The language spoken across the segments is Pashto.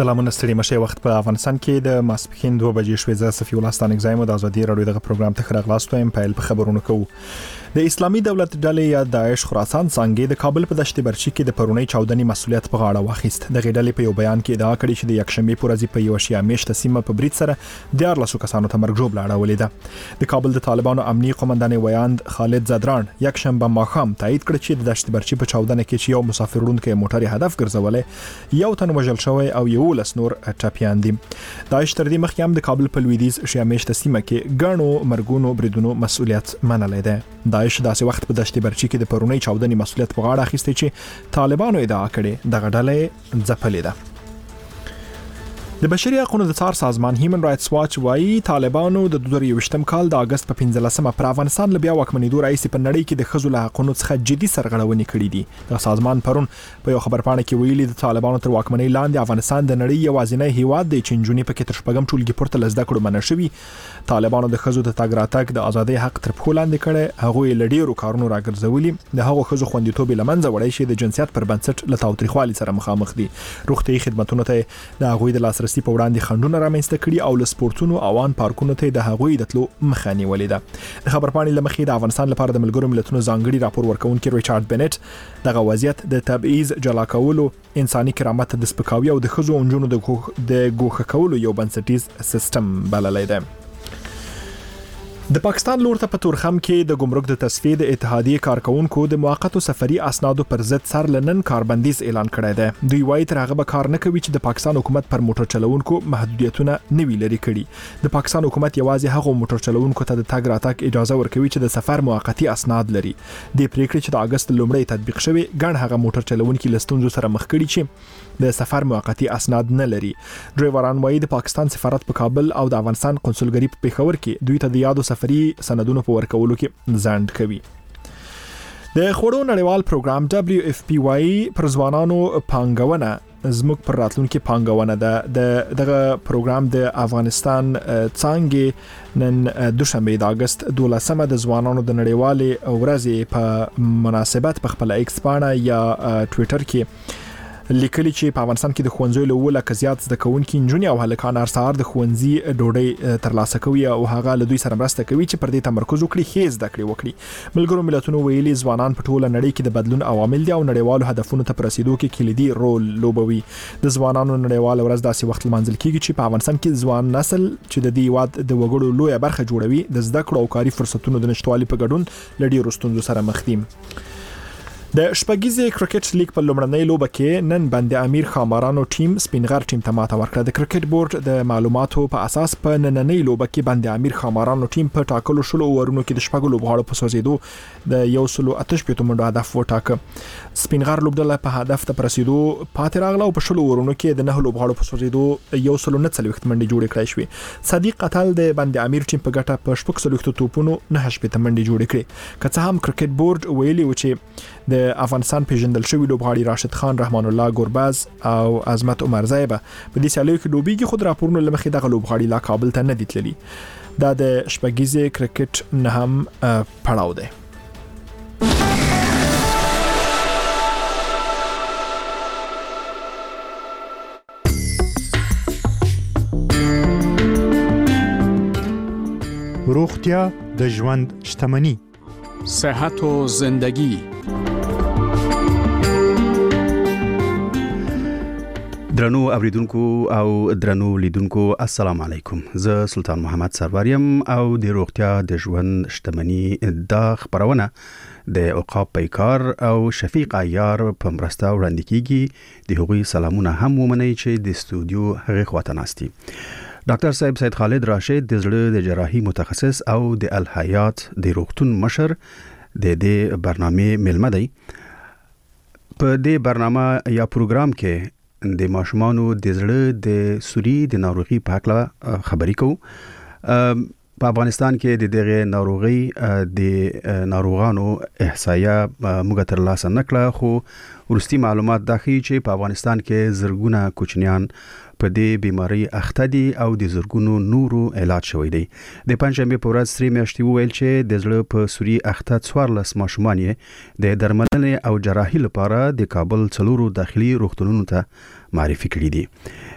سلامونه ستړي مشه وخت په افغانستان کې د ماسپښین 2 بجې شوې ز صفي الله ستانک زایم د ازادي رادیو دغه پروګرام ته خراغلاستو ایم پایل په خبرونه کوو. د اسلامي دولت ډلې یا داعش خراسان څنګه د کابل په دشت برچی کې د پرونی چاودنې مسولیت په غاړه واخیست. د غډلې په یو بیان کې ادعا کړې چې د یکشنبه پر ورځ په یو شیا میشته سیمه په بریټ سره د 14 کسانو ته مرګ جوړ لاړولې ده. د کابل د طالبانو امنیتي قومندان ویاند خالد زدران یکشنبه ماښام تایید کړ چې د دشت برچی په چاودنه کې چې یو مسافر وړونکی موټر هدف ګرځولې یو تن وژل شوی او یو لس نور ټاپیان دي. داعش تر دې مخکې هم د کابل په لویدیځ شیا میشته سیمه کې ګڼو مرګونو بریدونو مسولیت منلې ده. داعش داسې وخت په دشت برچی کې د پرونی چاودنې مسولیت په غاړه اخیسته چې طالبانو ادعا کړې د غډلې ځپلې ده. د بشري حقوقو د څار سازمان هیومن رائټس واچ وايي طالبانو د 2023م کال د اگست په 15مه پر افغانستان لبیا واکمنېدو رئیس په نړۍ کې د خزو له حقوقو څخه جدي سرغړونې کړې دي. د سازمان پرون په یو خبرپاڼه کې ویلي د طالبانو تر واکمنۍ لاندې افغانستان د نړۍ یوازینی هیواد دی چې جنونی پکې تر شپږم ټولګي پورته لزده کړو منع شوی. طالبانو د خزو د تګ راتګ د ازادۍ حق تر پخو لاندې کړي. هغه لډیرو کارونو راګرځولي. د هغو خزو خوندیتوب لمنځه وړي چې د جنسیت پر بنسټ له تاوتریخوالي سره مخامخ دي. روغتي خدماتو ته د هغوی د لاسرسي په وړاندې خنډونه رامنځته کړي او له سپورتونو اوان پارکونو ته د هغوی د تلو مخه نیولې ده. د خبرپاڼې لمخې د افغانستان لپاره د ملګرو ملتونو ځانګړي راپور ورکونکي ریچارډ بنټ دغه وضعیت د تبعیض جلا کولو انساني کرامت د سپکاوي او د خزو او نجونو د ګوښه کولو یو بنسټیز سیستم بللی دی. د پاکستان لور ته په تورخم کې د ګمرک د تصفیه د اتحادیې کارکونکو د موقتو سفري اسنادو پر ضد سر لنن کاربندیز اعلان کړی دی. دوی وايي تر هغه به کار نه کوي چې د پاکستان حکومت پر موټر چلوونکو محدودیتونه نه وی لري کړي. د پاکستان حکومت یوازې هغه موټر چلوونکو ته د تګ راتګ اجازه ورکوي چې د سفر موقتی اسناد لري. د پریکړې چې د اگست لومړی تطبیق شوی ګڼ هغه موټر چلوونکي لستونزو سره مخ کړي چې د سفر موقتی اسناد نه لري. ډرایوران وايي د پاکستان سفارت په کابل او د افغانستان قونسلګری په پیښور کې دوی ته د یادو سفري سندونو په ورکولو کې ځنډ کوي. د خوړو نړیوال پروګرام WFP پر ځوانانو پانګونه زموږ پر راتلونکي پانګونه ده. دغه پروګرام د افغانستان څنګه نن دوشنبه د اگست 12مه د ځوانانو د نړیوالې ورځې په مناسبت په خپل ایکس پاڼه یا ټوئیټر کې لیکلي چې په افغانستان کې د ښوونځیو له ولکه زیات زده کوونکي نجونې او هلکان هر سهار د ښوونځي ډوډۍ ترلاسه کوي او هغه له دوی سره مرسته کوي چې پر دې تمرکز وکړي ښې زده کړې وکړي. ملګرو ملتونو ویلي ځوانان په ټوله نړۍ کې د بدلون عوامل دي او نړیوالو هدفونو ته رسیدو کې کلیدي رول لوبوي. د ځوانانو نړیواله ورځ داسې وخت لمانځل کیږي چې په افغانستان کې ځوان نسل چې د دې هیواد د وګړو لویه برخه جوړوي د زده کړو او کاري فرصتونو د نشټوالي په ګډون له ډیرو ستونزو سره مخ دي. د شپږیزې کرکټ لیګ په لومړنۍ لوبه کې نن بند امیر خامارانو ټیم سپینغر ټیم ته ماته ورکړه. د کرکټ بورډ د معلوماتو په اساس په نننۍ لوبه کې بند امیر خامارانو ټیم په ټاکلو شلو اورونو کې د شپږ لوبغاړو په سوځیدو د 188 منډو هدف وټاکه. سپینغر لوبډله په هدف ته رسیدو پاتې راغله او په شلو اورونو کې د 9 لوبغاړو په سوځیدو 139 منډې جوړې کړې شوې. صدیق قتل د بند امیر ټیم په ګټه په 16 توپونو 9 منډې جوړې کړې. که څه هم کرکټ بورډ ویلي و چې د افغانستان پیژندل شوی لوبغاړي راشد خان، رحمان الله ګورباز او عظمت عمر زایبه په دې سیالیو کې لوبيږي، خو راپورونه لمخې دغه لوبغاړي لا کابل ته نه دي تللي. دا د شپږیزې کرکټ نه هم پړاو دی. روغتیا د ژوند شتمني، صحت و زندگی. درنو اوریدونکو او درنو لیدونکو السلام علیکم. زه سلطان محمد سروریم او د روغتیا د ژوند شتمني د خبرونه د عقاب پیکار او شفیق عیار په مرسته وړاندې کیږي. د هغوی سلامونه هم ومنئ چې د استودیو هغه خواته ناستي. ډاکټر صاحب سید خالد راشد د زړه د جراحي متخصص او د الحیات د روغتون مشر د دې برنامه ملمه دی. په دې برنامه یا پروګرام کې د ماشومانو د زړه د سوري د ناروغي په اړه خبرې کوو. په افغانستان کې د دغه ناروغي د ناروغانو احصایه موږ تر لاسه نکړه، خو ورستي معلومات دا ښیي چې په افغانستان کې زرګونه کوچنیان په دې بیماری اخته دي او د زرګونو نورو علاج شوی دی. د پنځمبه په ورځ 3 میاشتې وویل چې د زړه په سوري اخته 14 ماشومان یې د درملنې او جراحي لپاره د کابل څلورو داخلي روغتونونو ته معرفي کړي دي.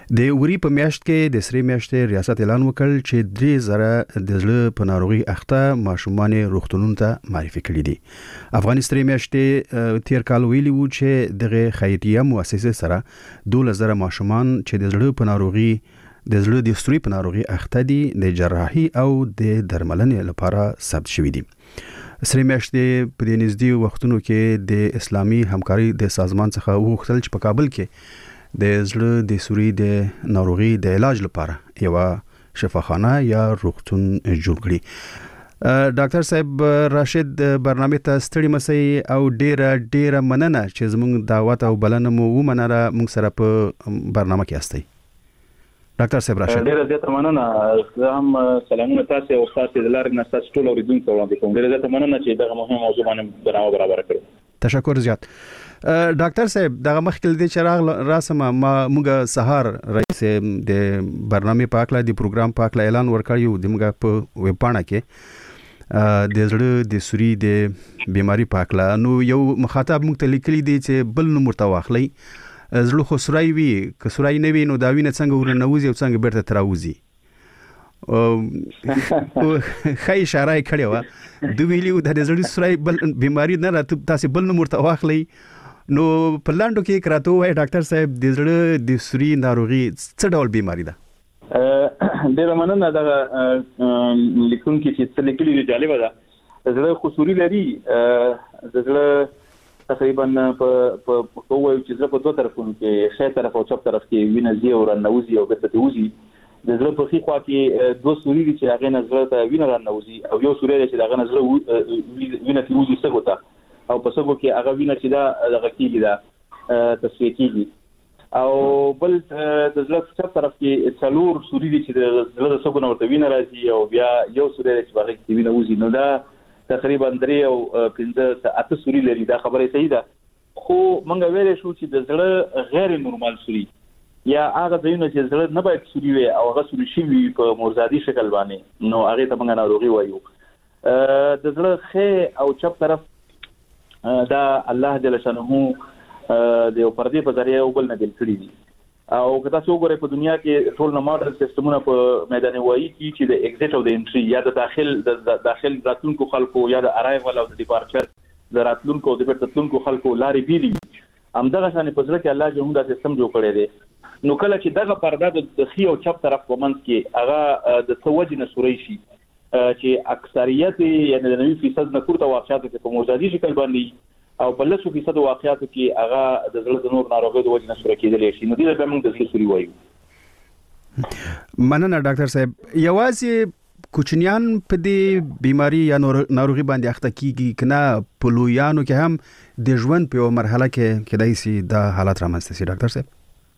د وری په میاشت کې د سری میاشتې ریاست اعلان وکړ چې 3000 د زړه په ناروغي اخته ماشومان روغتونونو ته معرفي کړي دي. افغانستان میاشتې تیر کال ویلي وو چې دغه خیریه مؤسسه سره 12000 ماشومان چې د زړه په ناروغي د زړه د سوري په ناروغي اخته دي د جراحي او د درملنې لپاره ثبت شوي دي. سری میاشتې په دې نږدې وختونو کې د اسلامي همکاري د سازمان څخه وغوښتل چې په کابل کې د زړه د سوري د ناروغي د علاج لپاره یو شفاخانه یا روغتون جوړ کړي. ډاکټر صاحب راشد برنامه ته ستړي مسئ او ډیره مننه چې زموږ دعوت او بلنه مو ومنله موږ سره په برنامه کې استئ. ډاکټر صاحب راشد ډیره زیاته مننه. زه هم سلامونه تاسو او تاسو د لارې نه تاسو ټول اوریدونکو ته وړاندې کوم. ډیره زیاته مننه چې دغه مهمه موضوع باندې برابر کړو. تشکر زیات. ډاکټر صاحب دغه مخکې د چراغ راسمه ما موږ سهار رئیس د برنامه پاکله د پروګرام پاکله اعلان ورکړیو د موږ په ویب پاڼه کې د زړه د سوري د بیماری پاکله نو یو مخاطب موږ ته لیکلی دی چې بل نمبر ته واخلي زړه خو سورای وي که سورای نه وي نو دا وینه څنګه ورنوزي او څنګه بیرته تراوزي. خی اشاره کړې و د ویلیو د زړه سورای بل بیماری نه راته تاسو بل نمبر ته واخلي نو په لاندو کې کراته وای ډاکټر صاحب د زړه د سوري ناروغي څه ډول بیماری ده؟ ډیره مننه. دا لیکون کې چې څه لیکلي دی جالب ده. زړه خو سوري لري د زړه تقریبا په وایو چې زړه په دوه طرفونو کې ښي طرف او چپ طرف کې وینه زی او رنوزي او بیرته توزي. د زړه په خوا کې دوه سوري دي چې هغه نظر ته وینه رنوزي او یو سوري دی چې هغه نظر وینه توزي څه وته او په سبو کې هغه وینه چې دا دغه کېږي دا تصفیه کېږي. او بل د زړه چپ طرف کې څلور سوري دي چې د زړه د سبو نورته وینه راځي او بیا یو سوري چې هغه کې وینه وځي. نو دا تقریبا 3 او 5 سوري لري. دا خبره صحیح ده خو مونږ ویل شو چې د زړه غیر نورمال سوري یا هغه ځایونه چې زړه نه باید سوري وي او هغه سوري شي په مرزادي شکل باندې نو هغه ته مونږ ناروغي وایو. د زړه خې او چپ طرف دا الله جل شانه د یو پردې په ذریعہ یو بل نه جوړ کړی دي. او که تاسو وګورئ په دنیا کې ټول ماډل سیستمونه په میدان وایي کې چې د ایگزیټ او د انټری یا د داخل راتلونکو خلکو یا د ارایول او د ډیپارچر د راتلونکو او د بیرته خلکو لارې بیلي همدغه شان په ځل کې الله جل دا سیستم جوړ کړی دی. نو کله چې دغه پرده د خي او چپ طرف په منځ کې هغه د توجه نه سوري شي چې اکثریت یعنی 90% نه کوړه واقعیت په مرزادي شکل باندې او په 10% واقعیاتو کې هغه د زړه د نور ناروغیو د وجې نه سوري کېدلی شي. نو دې به موږ د سوري وایو. مننه ډاکټر صاحب. یوازې کوچنیان په دې بیماری یا ناروغي باندې اخته کیږي کنه په لویانو کې هم د ژوند په مرحله کې کېدای شي دا حالت رامنځته شي ډاکټر صاحب؟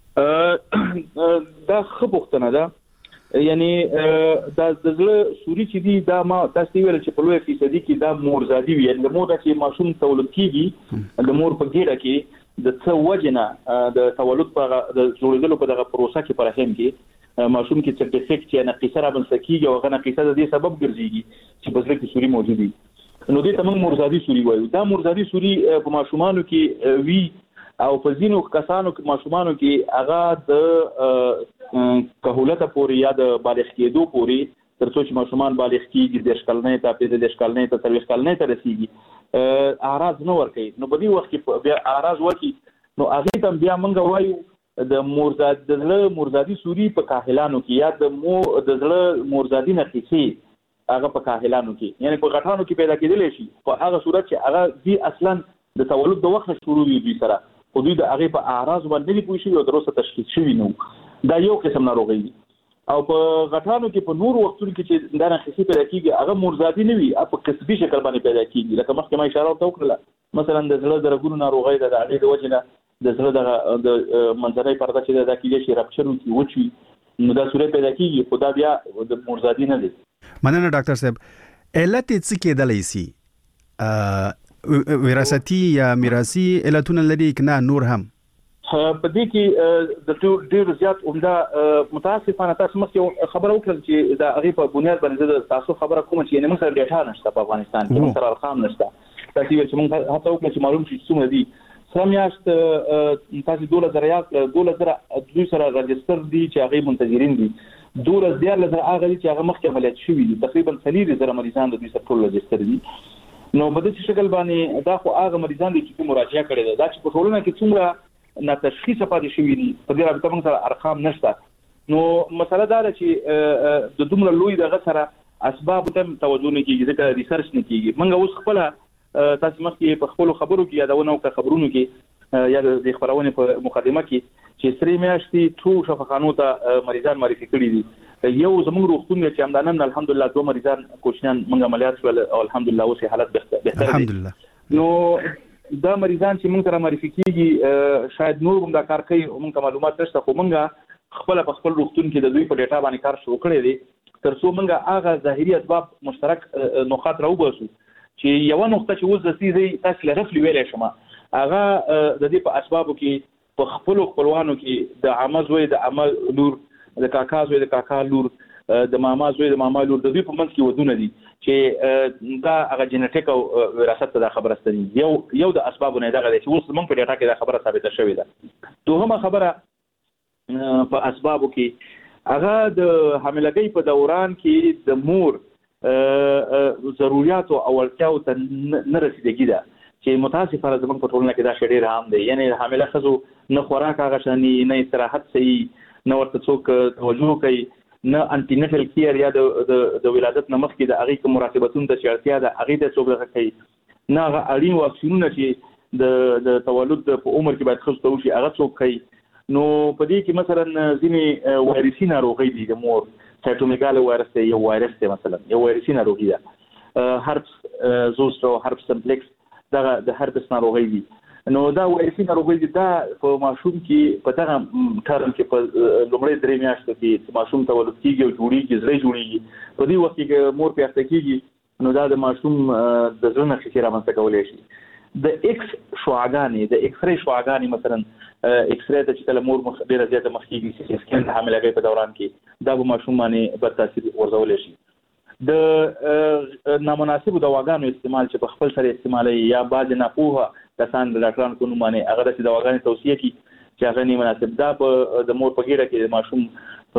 دا خبرونه ده یعنی دا د زړه سوري چې دی دا ما تاسو ویل چې په لوی فیصدي کې دا مرزادي وي. یعنی د مور چې ماشوم تولد کیږي د مور په ګیره کې د څه وجنه د تولد په د جوړېدلو په دغه پروسه کې پر هم کې ماشوم کې څه ډیفیکټ یا نقص را بنسکیږي او غنه قصه د دې سبب ګرځيږي چې په زړه کې سوري موجود دي. نو دې ته موږ مرزادي سوري وایو. دا مرزادي سوري په ماشومانو کې وی او په ځینو کسانو کې ماشومانو کې هغه د کهولت پورې یا د بالغ کېدو پورې تر څو چې ماشومان بالغ کېږي د شکلنې ته په د شکلنې ته تر شکلنې ته رسیږي اعراض نه ورکي. نو په دې وخت کې بیا اعراض ورکي نو هغه ته بیا موږ وایو د مرزادي سوري په کاهلانو کې یا د زړه مرزادي نقصي هغه په کاهلانو کې یعنی په غټانو کې پیدا کېدلی شي په هغه صورت چې هغه دی اصلا د تولد د وخت شروع وي سره خو دوی د هغه په اعراض باندې نه پوي شي او دروسه تشخیص شوی نو دا یو قسم ناروغي دي. او په غټانو کې په نور وختونو کې چې دا نقصي پیدا کیږي هغه مرزادي نه وي په قصبي شکل باندې پیدا کیږي. لکه مخکې ما اشاره وکړه مثلا د زړه د رګونو ناروغي د اړې د وجنه د زړه د منځنۍ پرده چې د کېږي شي رپچر کی وچی نو دا صورت پیدا کیږي خو دا بیا د مرزادي نه دي. مننه ډاکټر صاحب. علت څه کېدلی شي؟ وراثتي یا میراثي علتونه لري کنه نور هم؟ په دې کې د ډېر زیات عمده متاسفانه تاسو مخکې خبر وکړل چې دا هغه په بنیاد باندې تاسو خبره کوم چې نه مثلا ډیټا نشته په افغانستان کې مثلا ارقام نشته. تاسو چې موږ هڅه وکړو چې معلوم شي څومره دي سمیاشت تاسو 2000 سره رجستر دي چې هغه منتظرین دي 2000 هغه چې هغه مخکې عملیات شوي دي تقریبا 3000 مریضان د دوی سره ټول رجستر دي نو په دې شکل باندې دا خو هغه مریضان دي چې مراجعه کړي دا چې په ټولنه کې څومره نه تشخیص پاتې شوی دي په دې رابطه موږ سره ارقام نشته نو مسله دا ده چې د دومره لوی دغه سره اسباب ته توجه نه کیږي ځکه ریسرچ نه کیږي موږ اوس خپل تاسو مخکې په خپل خبرو کې یادونه او خبرونو کې یا د خبرونه په مقدمه کې چې سری میاشتې ټول شفاخانو ته مریضان معرفي کړي دي یو زموږ روغتون چې همدانن الحمدلله 2 مریضان کوچنیان موږ عملیات شول او الحمدلله اوس حالت بهتر الحمدلله نو دا مریضان چې موږ سره معرفي کیږي شاید نور هم دا کار کوي موږ معلومات نشته خو موږ خپل روغتون کې د دوی په ډیټا باندې کار شروع کړی دی ترڅو موږ هغه ظاهري اسباب مشترک نقاط راوباسو چې یو نقطه چې اوس د سیزي تاسو لرفلی ویلې شمه هغه د دې په اسبابو کې په خپلوانو کې د عمزوي د عمل لور د کاکا زوی د کاکا لور د ماما زوی د ماما لور د دوی په منځ کې ودونه دي چې دا هغه جنټیک او وراثت ته خبره ستني یو د اسبابو نه دغه چې اوس موږ په ډیټا کې دا خبره ثابته شوې ده دوهمه خبره په اسبابو کې هغه د حاملګۍ په دوران کې د مور ضرورت او اړتیاو ته نه رسیدګي ده چې متاسفانه زموږ په ټولنه کې دا شډیر عام دی یعنی حامله خزو نه خوراک هغه شاني نه استراحت صحیح نه ورته څوک توجه کوي نه انټینټل کیر یا د ولادت نه مخکې د هغې کوم مراقبتون د اړتیا ده هغې ته څوک دغه کوي نه هغه اړین واکسینونه چې د تولد په عمر کې باید ښځو ته وشي هغه څوک کوي نو په دې کې مثلا ځینې وایرسي ناروغۍ دي د مور سایټومیګال وایرس دی یو وایرس دی مثلا یو وایرسي ناروغي ده هرپس زوستر هرپس سمپلیکس دغه د هرپس ناروغي دي نو دا وایرسي ناروغي دي دا په ماشوم کې په دغه ټرم کې په لومړۍ درې میاشتو کې ماشوم تولد کیږي او جوړیږي زړه جوړیږي په دې وخت کې مور پیاوړې کیږي نو دا د ماشوم د زړه نقشې رامنځته کولای شي د ایکس شعاعګانې د ایکس ری شعاعګانې مثلا ایکس ری د چې کله مور ډیره زیاته مخکېږي چې سکین د حاملګۍ په دوران کې دا به ماشوم باندې بد تاثیر ورزولی شي د نامناسبو دواګانو استعمال چې په خپل سره استعمالوي یا بعضې ناپوهه کسان د ډاکټرانو په نوم باندې هغه داسې دواګانې توصیه کړي چې هغه نه مناسب دا په د مور په ګیډه کې د ماشوم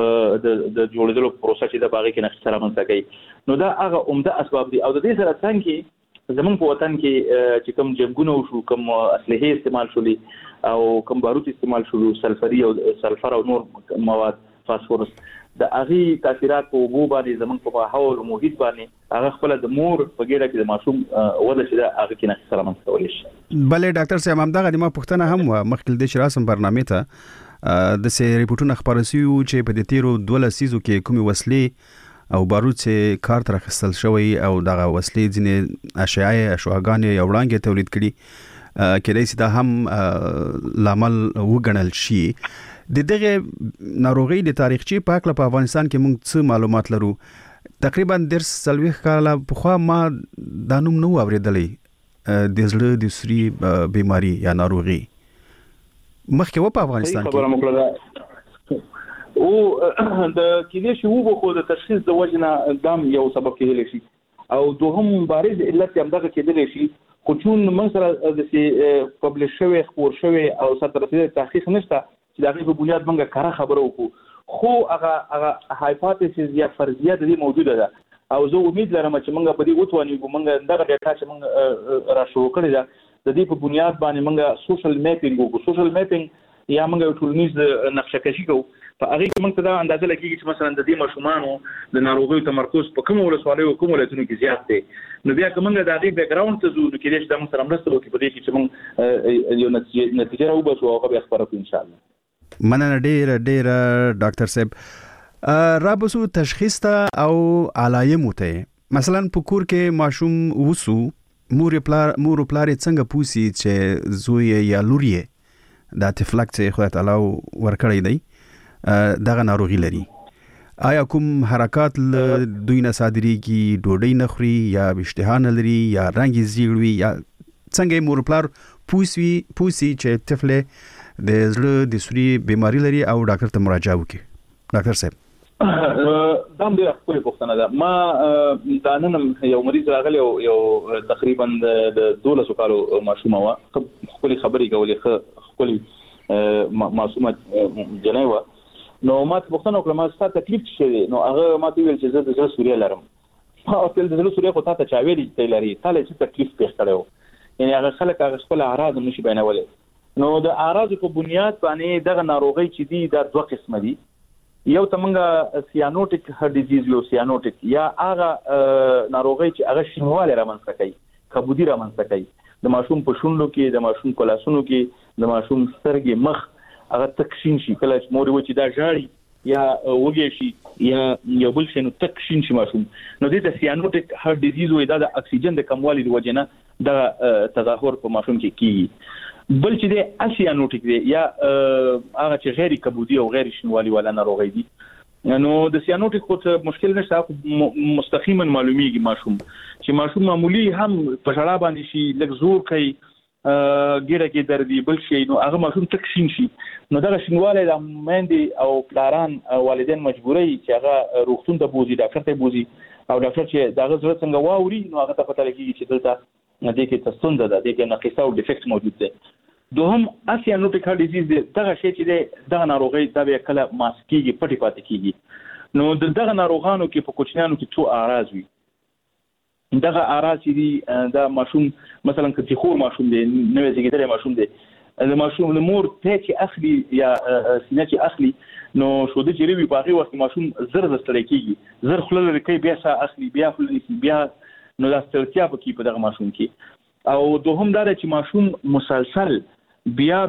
د جوړېدلو پروسه چې د هغې کې نقص رامنځته کوي نو دا هغه عمده اسباب دي او د دې سره څنګ کې زمونږ په وطن کې چې کوم جنګونه وشو کوم اسلحې استعمال شولې او کوم باروت استعمال شولو سلفر او نور مواد فاسفورس د هغې تاثیرات په اوبو باندې زمونږ په ماحول او محیط باندې هغه خپله د مور په ګیډه کې د ماشوم وده چې ده هغه کې نقص رامنځته کولی شي بلې ډاکټر صاحب همدغه د ما پوښتنه هم وه مخکې له دې چې راسم برنامې ته داسې ریپورټونه خپاره شوي وو چې په دې تېرو 12 لسیزو کې کومې وسلې او بارود چې کار تر اخیستل شوی او دغه وسلې ځینې اشعاعګانې یا وړانګې تولید کړي کېدای شي دا هم لامل وګڼل شي د دغه ناروغۍ د تاریخچې په هکله په افغانستان کې موږ څه معلومات لرو تقریبا 40 کاله پخوا ما دا نوم نه و اورېدلی د زړه د سوري بیماري یا ناروغي مخکې و په افغانستان کې او د کېدای شي وو خو د تشخیص د وجنه دام یو سبب کېدلی شي او دوهم بارز علت هم دغه کېدلی شي خو چون موږ سره د پبلش شوی خپور شوی او سره رسیدلي تحقیق نشته چې د هغې په بنیاد موږ کره خبره وکړو خو هغه هایپوتیسز یا فرضیه د دې موجوده ده او زه امید لرم چې موږ په دې وتوانیږو موږ دغه ډیټا چې موږ را شروع کړې ده د دې په بنیاد باندې موږ سوشل میپینګ وکړو سوشل میپینګ یا موږ یو ټولنیز نقشه کشي کوو په هغې کې موږ ته دا اندازه لګېږي چې مثلا د دې ماشومانو د ناروغیو تمرکز په کومو ولسوالیو او کومو ولایتونو کې زیات دی نو بیا که موږ د هغې بیکګراونډ ته ځو نو کېدای شي دا موږ سره مرسته وکړي په دې کې چې موږ یو نتیجه راوباسو او هغه بیا خپاره کړو انشاءالله مننه ډېره ډاکټر صاحب رابسو تشخیص ته او علایمو ته مثلا په کور کې ماشوم وسو مور پلار څنګه پوسی چې زوی یا لور یې دا تفلک چې خدای تعالی ورکړی دی دغه ناروغي لري آیا کوم حرکات دوی نه صادریږي ډوډۍ نه خوري یا اشتها نه لري یا رنګ یې زیړ وي یا څنګه مور پلار پوسی چې طفل د زړه د سوري بیماری لري او ډاکټر ته مراجعه وکړي ډاکټر صاحب دام ډېر خپل پوښتنه ده. ما دا نن یو مریض راغلی یو تقریبا د 12 کالو ماشوم و خپل خبرې کولې خپل معصومه جنای و. نو ما پوښتنه وکړه ما ستاسو تکلیف څه دی؟ نو هغه ما ته ویل چې زه د سوریا لرم. ما خپل د سوریا خو تاسو چا ویلي ته لري تاله چې تکلیف پیښ کړو. یعنی هغه خلک هغه خپل اعراض نشي بیانولای. نو د اعراض په بنیاد باندې دغه ناروغي چې دي دا دوه قسم دي. یو تمنګه سیانوټیک هارت ډیزیز یو سیانوټیک یا هغه ناروغي چې هغه شینواله رامنځته کوي کبودی رامنځته کوي د ماشوم په شونډو کې د ماشوم کلاسونو کې د ماشوم سترګې مخ هغه تکشین شي کله چې مور و چې دا ژاړي یا وګي شي یا یو بل شنو تکشین شي ماشوم نو دې ته سیانوټیک هارت ډیزیز وې دا د اکسیجن د کموالي د وجې نه د تظاهر په ماشوم کې کیږي. بل چې د اسیانوټیک دی یا هغه چې غیر کبودی او غیر شینوالي ولا ناروغي دي. نو د سیانوټیک خو مشکل نشته مستقیما معلومیږي ماشوم چې ماشوم معمولی هم په شړا باندې شي لږ زور کوي ګیره کې دردي بل شي نو هغه ماشوم تکشین شي نو دا شینواله د مېندې او پلاران والدین مجبوري چې هغه روغتون ته بوزي ډاکټر ته بوزي او ډاکټر چې دا غوړ څنګه واوري نو هغه ته پته لګي چې دلته دې کې تستونده ده دې کې ناقصه او ډیفیکټ موجود ده. دوهم اسیانوټیک هارت ډیزیز دغه شی چې دغه ناروغي د کله ماسکیږي پټي پاتې کیږي. نو دغه ناروغانو کې په کوچنیانو کې څو اعراض وي. دغه اعراض دي دا ماشوم مثلا کله خور ماشوم دی نوې زیږیدلې ماشوم دی د ماشوم د مور ته چې اخلي یا سینه چې اخلي نو شو د جریوي په هغه وخت ماشوم زر ستړی کیږي زر خلل کوي بیا سا اخلي بیا خلل بیا نو دا ستړیا په کې په دغه ماشوم کې. او دوهم دا چې ماشوم مسلسل بیا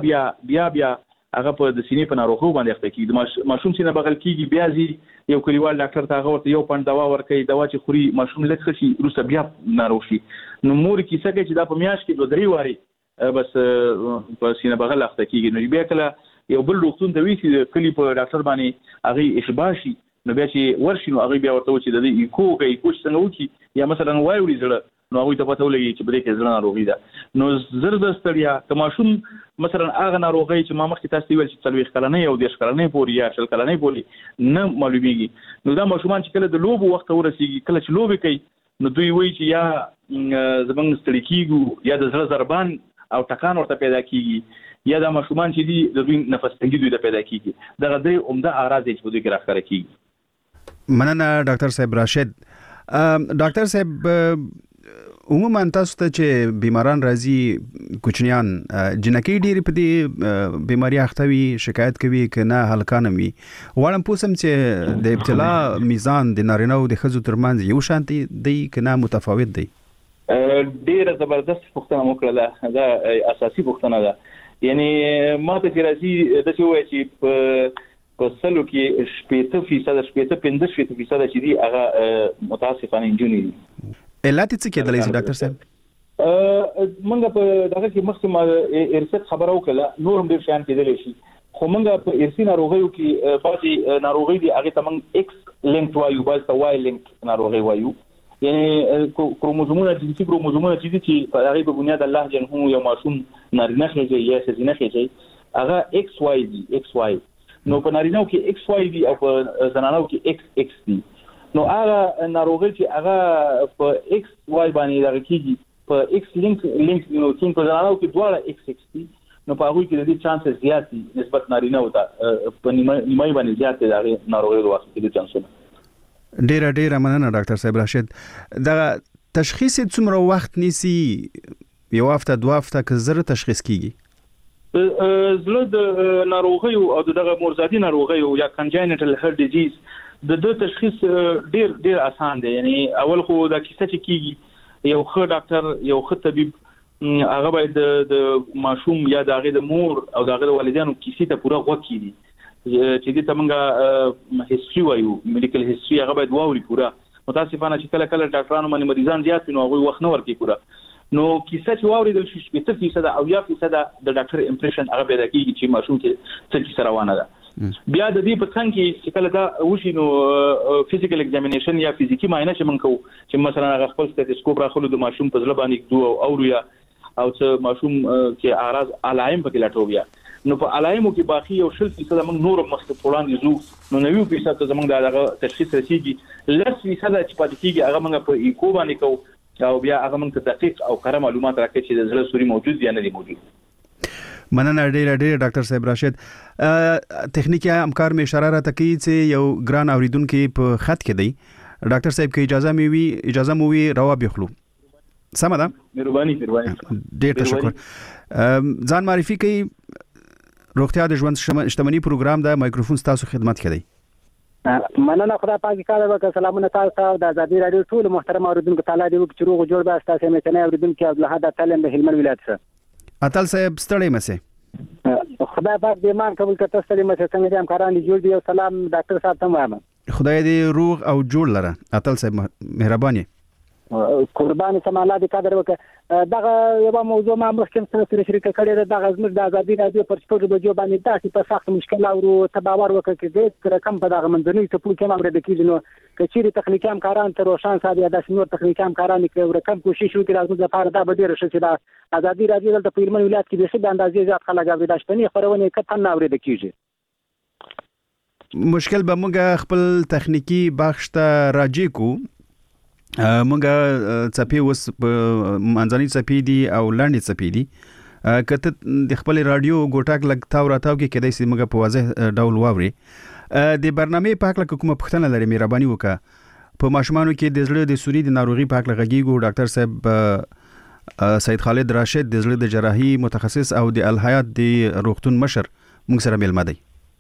هغه په د سینې په ناروغو باندې اخته کیږي. د ماشوم سینه بغل کیږي بیا زی یو کلیوال ډاکټر ته هغه ورته یو پند دوا ورکړي دوا چې خوري ماشوم لږ شي روسه بیا ناروغ شي. نو مور کیسه کوي چې دا په میاش کې 2-3 واري بس په سینه بغل اخته کیږي. نو بیا کله یو بل روغتون ته وی چې کلی په ډاکټر باندې هغه اشباع شي نو بیا چې ورشي نو هغه بیا ورته و چې د ایکو څنګه وکی یا مثلا وایوري زړه نو هغه ته پته ولګي چې بده کې زړه ناروغي ده. نو زر د ستړیا تماشوم مثلا هغه ناروغي چې ما مخکې تاسو ویل چې 40 کلنې او 10 کلنې پورې یا 40 کلنې پورې نه معلومیږي. نو دا ماشومان چې کله د لوبو وخت ورسیږي کله چې لوبي کوي نو دوی وایي چې یا زمنګ ستړي کیږي یا د زړه ضربان او ټکان ورته پیدا کیږي یا د ماشومان چې دي د دوی نفس تنګي دوی پیدا کیږي. دا غوډه عمده اعراض چې په دوی کې راښکاره کیږي. مننه ډاکټر صاحب راشد. ډاکټر صاحب عموما تاسو ته چې بیماران راځي کوچنیان جنکی ډېری په دې بیماری اختوي شکایت کوي کنه هلکانه وي وړم پوسم چې د ابتلا میزان د نارینه او د ښځو ترمنځ یو شانتي دی کنه متفاوت دی. ډېر زبردست پوښتنه وکړه دا اساسي پوښتنه ده. یعنی ما ته چې راځي د څه وایي چې په سلو کې 80% 15% چې دی هغه متاسفانه انجونی دي. علت څه کېدلی شي ډاکټر صاحب؟ موږ په دغه کې مخکې ارث خبرو کله نور هم ډېر شان کېدلی شي خو موږ په ارثي ناروغیو کې بعضي ناروغي دي هغه ته موږ ایکس لینک وایو بعض ته وای لینک ناروغي وایو. یعنی کروموزومونه جنسي کروموزومونه چې په هغه په بنیاد الله جنه یو ماشوم نارینه خېږي یا ښځینه خېږي هغه ایکس وای دي ایکس وای. نو په نارینه کې ایکس وای دي او په زنانو کې ایکس ایکس دي. نو هغه ناروغي چې هغه په ایکس وای باندې راکېږي په ایکس لینک نو چې په زنانو کې دواړه ایکس ایکس دي نو په هغه کې د دې چانس زیات دي نسبت نارینه وته په نیمه باندې زیات دي هغه ناروغي د واسطه کې چانسونه. ډېر مننه ډاکټر صاحب راشد. دا تشخیص څومره وخت نیسي؟ یو هفته 2 هفته که زره تشخیص کیږي؟ زړه د ناروغي او دغه مرزادي ناروغي او یا کنجنټل هارت ډیزیز د تشخیص ډېر آسان دی. یعنی اول خو دا کیسه چې کیږي یو ښه ډاکټر یو ښه طبيب هغه باید د ماشوم یا د هغه د مور او د هغه د والدینو کیسې ته پوره غوږ کړي چې دې تمنګ هیستوري وایو میډیکل هیستوري هغه باید واوري پوره. متاسفانه چې کله ډاکټرانو باندې مریضان زیات نو هغه وخت نه ورکړي پوره. نو کیسه چې واوري د 80% او 1% د ډاکټر امپریشن هغه پیدا کیږي چې ماشوم کې څه کیسه روانه ده. بیا د دې په څنګه کې چې کله دا وشي نو فزیکل ایگزامینیشن یا فزیکی معاینه چې موږ کوو چې مثلا هغه خپل سټیټوسکوپ راخلو د ماشوم په ځل باندې دوه او یا او چې ماشوم کې اعراض علائم پکې لاټو بیا نو په علایمو کې باقي یو 0% موږ نور مخکې وړاندې زو نو 90% زموږ د تشخیص رسیدي 10% چې پاتې کیږي هغه موږ په ایکو باندې کوو او بیا هغه موږ ته دقیق او کره معلومات راکړي چې د زړه سوري موجود یا نه دی موجود. مننه ډېر ډاکټر صاحب راشد. تخنیکی همکار می اشاره را تکي چې یو ګران اوریدونکو په خط کې دی. ډاکټر صاحب کې اجازه مو وي روا بخلو. سمه ده؟ مهرباني ډېر تشکر. ځان معرفي کوي. روغتیا د ژوند شتمنۍ پروګرام د مایکروفون تاسو خدمت کوي. مننه خدای پاک کار وکړه. سلامونه تاسو د آزادي رادیو ټول محترم اوریدونکو تعالی دې وکړي چې روغ جوړ به تاسو مې څنګه اوریدونکو عبدالحد تعلم د هلمند ولایت څخه. اتل صاحب ستړی مسه. خدای پاک دې مان قبول کړه. تاسو ستړی مسه څنګه دې همکاران دې جوړ دي. سلام ډاکټر صاحب ته وایم. خدای دې روغ او جوړ لره. اتل صاحب مهرباني. قربان سم الله دې قدر وکړه. دغه یو موضوع ما مخکې سره شریک کړی دا غزمر د آزادي رادیو پر سپورټ بجو باندې تاسو په سخت مشکل او تباور وکړ کې دې رقم په دغه منځنۍ ته پوښتنه امر د کیږي نو کچېری تخنیکی همکاران تر روشان صاحب یا د سنور تخنیکی همکاران کې رقم کوشش وکړي راځي د لپاره دا به ډیر ښه شي. دا آزادي رادیو د پیرمن ولایت کې د څه د اندازې زیات خلک غوړي د شپنی خبرونه کته نه اورید کیږي. مشکل به موږ خپل تخنیکی بخش ته راځي کو. موږ چپی وس منځنۍ چپی دي او لاندې چپی دي. کته د خپل رادیو ګوټاک لګ تاو راتاو کې کېدای شي موږ په واضح ډول واوري. د برنامه په حق کومه پښتنه لري مهرباني وکړه. په ماشومانو کې د زړه د سوري د ناروغي په حق لګیږو. ډاکټر صاحب سید خالد راشد د زړه د جراحي متخصص او د الحیات د روغتون مشر موږ سره ملمه دی.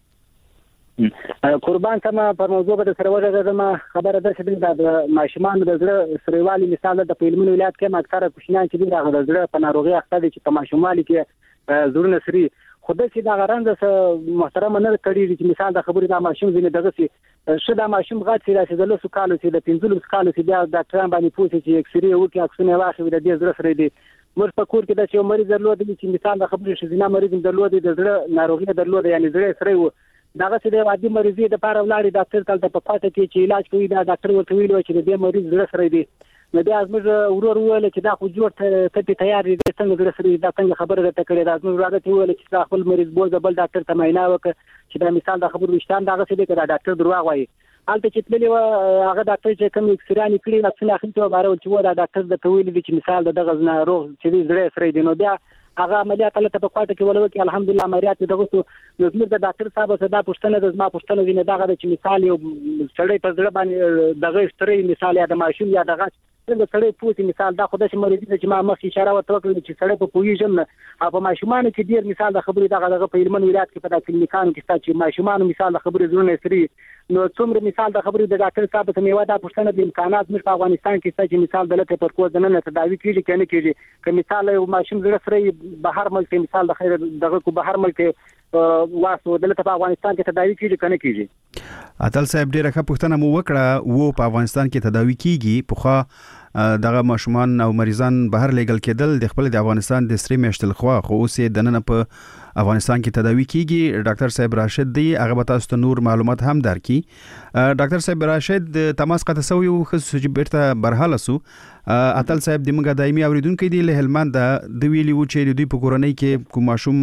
قربان سم پر موضوع به سره ورغلم. خبره ده چې د ماشومان د زړه سریوالي مثال د پیلمن ولایت کې اکثره کوشنان چې د زړه په ناروغي اخته دي چې په ماشومالي کې زړه سری خود چې دا غرانځ محترم نه کړی چې مثال د خبرې د ماشوم زینې دغه سي شدا ماشوم غاټ سي راځي د لاسو کالو سي د 15 کالو سي بیا ډاکټران باندې پوښتنه چې اکسرې وکړي اکسونه واخلي د دې زړه سره دي. مر په کور کې د یو مریض درلود چې مثال د خبرې شزینه مریض درلود د زړه ناروغي درلود یعنی زړه سره دغه چې د وادي مریضي د پاره ولاړی ډاکټر کله په پاتې کې چې علاج کوي دا ډاکټر ورته ویلو چې د مریض زړه سره دی. نو بیا زموږ ورور ویل چې دا خو جوړ ته تیار دي څنګه زړه سره دا څنګه خبره ده کړې دا زموږ راځي ویل چې خپل مریض بول د بل ډاکټر ته معاینه وکړي چې دا مثال د خبرو وشتان دغه څه دی چې ډاکټر دروغ وایي. حالته چې تللی هغه ډاکټر چې کوم اکسرانی کړی نو څنګه اخلي ته بارو چې دا ډاکټر د تویل دي چې مثال دغه ناروغ چې زړه سره دی. نو بیا هغه عملیات له په کوټه کې ولوي الحمدلله عملیات دغه نو زموږ د ډاکټر صاحب صدا پښتنه د ما پښتنه ویني دغه چې مثال یو سړی په ځړ باندې دغه ستري مثال یا د ماشوم یا دغه څنګه سړی پوښتنه مثال دا خدای چې مریض چې ما مخ اشاره وکړه چې سړی په پویژم نه په ماشومان کې ډیر مثال د خبرې دغه په هلمند ولایت کې په دغه کلینیکانو کې چې ماشومان مثال د خبرې زړه سری نو څومره مثال د خبرې د ډاکټر صاحب ته میوه دا پښتنه د امکانات مش په افغانستان کې چې مثال دلته پر کوز نه تداوی کیږي کنه کیږي که مثال یو ماشوم زړه سره بهر ملک مثال د خیر دغه کو بهر ملک واسو دلته په افغانستان کې تداوی کیږي کنه کیږي. اتل صاحب ډیره ښه پوښتنه مو وکړه. وو په افغانستان کې تداوی کیږي په خو دغه ماشومان او مریضان بهر لیګل کېدل د خپل د افغانستان د سری میشتل خو اوس د نن په افغانستان کې تداوی کیږي. ډاکټر صاحب راشد دی هغه به تاسو ته نور معلومات هم درکړي. ډاکټر صاحب راشد تماس قطع سوی او خصوصي بیرته برحاله سو. اتل صاحب د موږ دایمي اوریدونکو دی له هلمند د ویلی و چې دوی په کورنۍ کې کوم ماشوم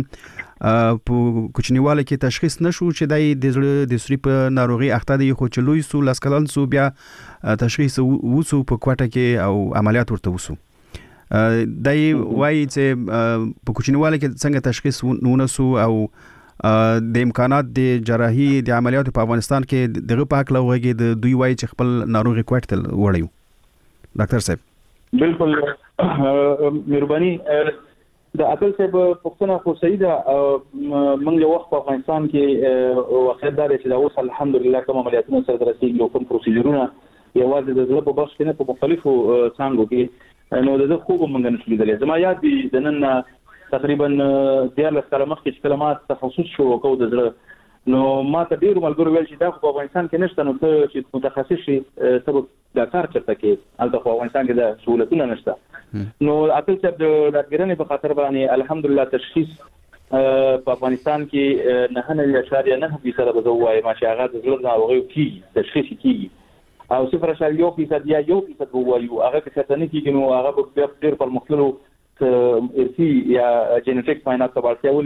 په کوچنیواله کې تشخیص نشو چې د زړه د سری په ناروغي اخته دی خو چې لوی سو لاس کلن سو بیا تشخیص وسو په کوټه کې او عملیات ورته وسو. دای وایي چې په کوچنیواله کې څنګه تشخیص ونسو او د امکانات د جراحي د عملیات په افغانستان کې دغه پاک لوغږي د دوی وایي چې خپل ناروغي کوټل وړیو. ډاکټر صاحب بالکل مهرباني د اتل صاحب پښتنه خو صحیح ده. موږ یو وخت په افغانستان کې واقعیت دا چې دا اوس الحمدلله کوم عملیاتونه سره رسیدي او کوم پروسیجرونه یوازې د زړه په بخش کې نه په مختلفو څانګو کې نو د خوب موږ نه شو لیدلې. زما یاد دي د نن تقریبا 14 کاله مخکې چې کلمات تخصص شو کو د زړه نو ما ته ډیر ملګرو ویل چې دا په افغانستان کې نشته نو ته چې متخصص شې ته دا کار چرته کې البته په افغانستان کې دا سہولتونه نشته. نو اتل صاحب د ډاکټرانو په خاطر باندې الحمدلله تشخیص په افغانستان کې 9.9% به وایي ما چې هغه د زړه ناروغي کې تشخیص کیږي او 0.1% یا 1% به وایي هغه کې څه نه کیږي نو هغه په ډیر پرمختللو ارثي یا جینټیک معاینات ته اړتیا ولري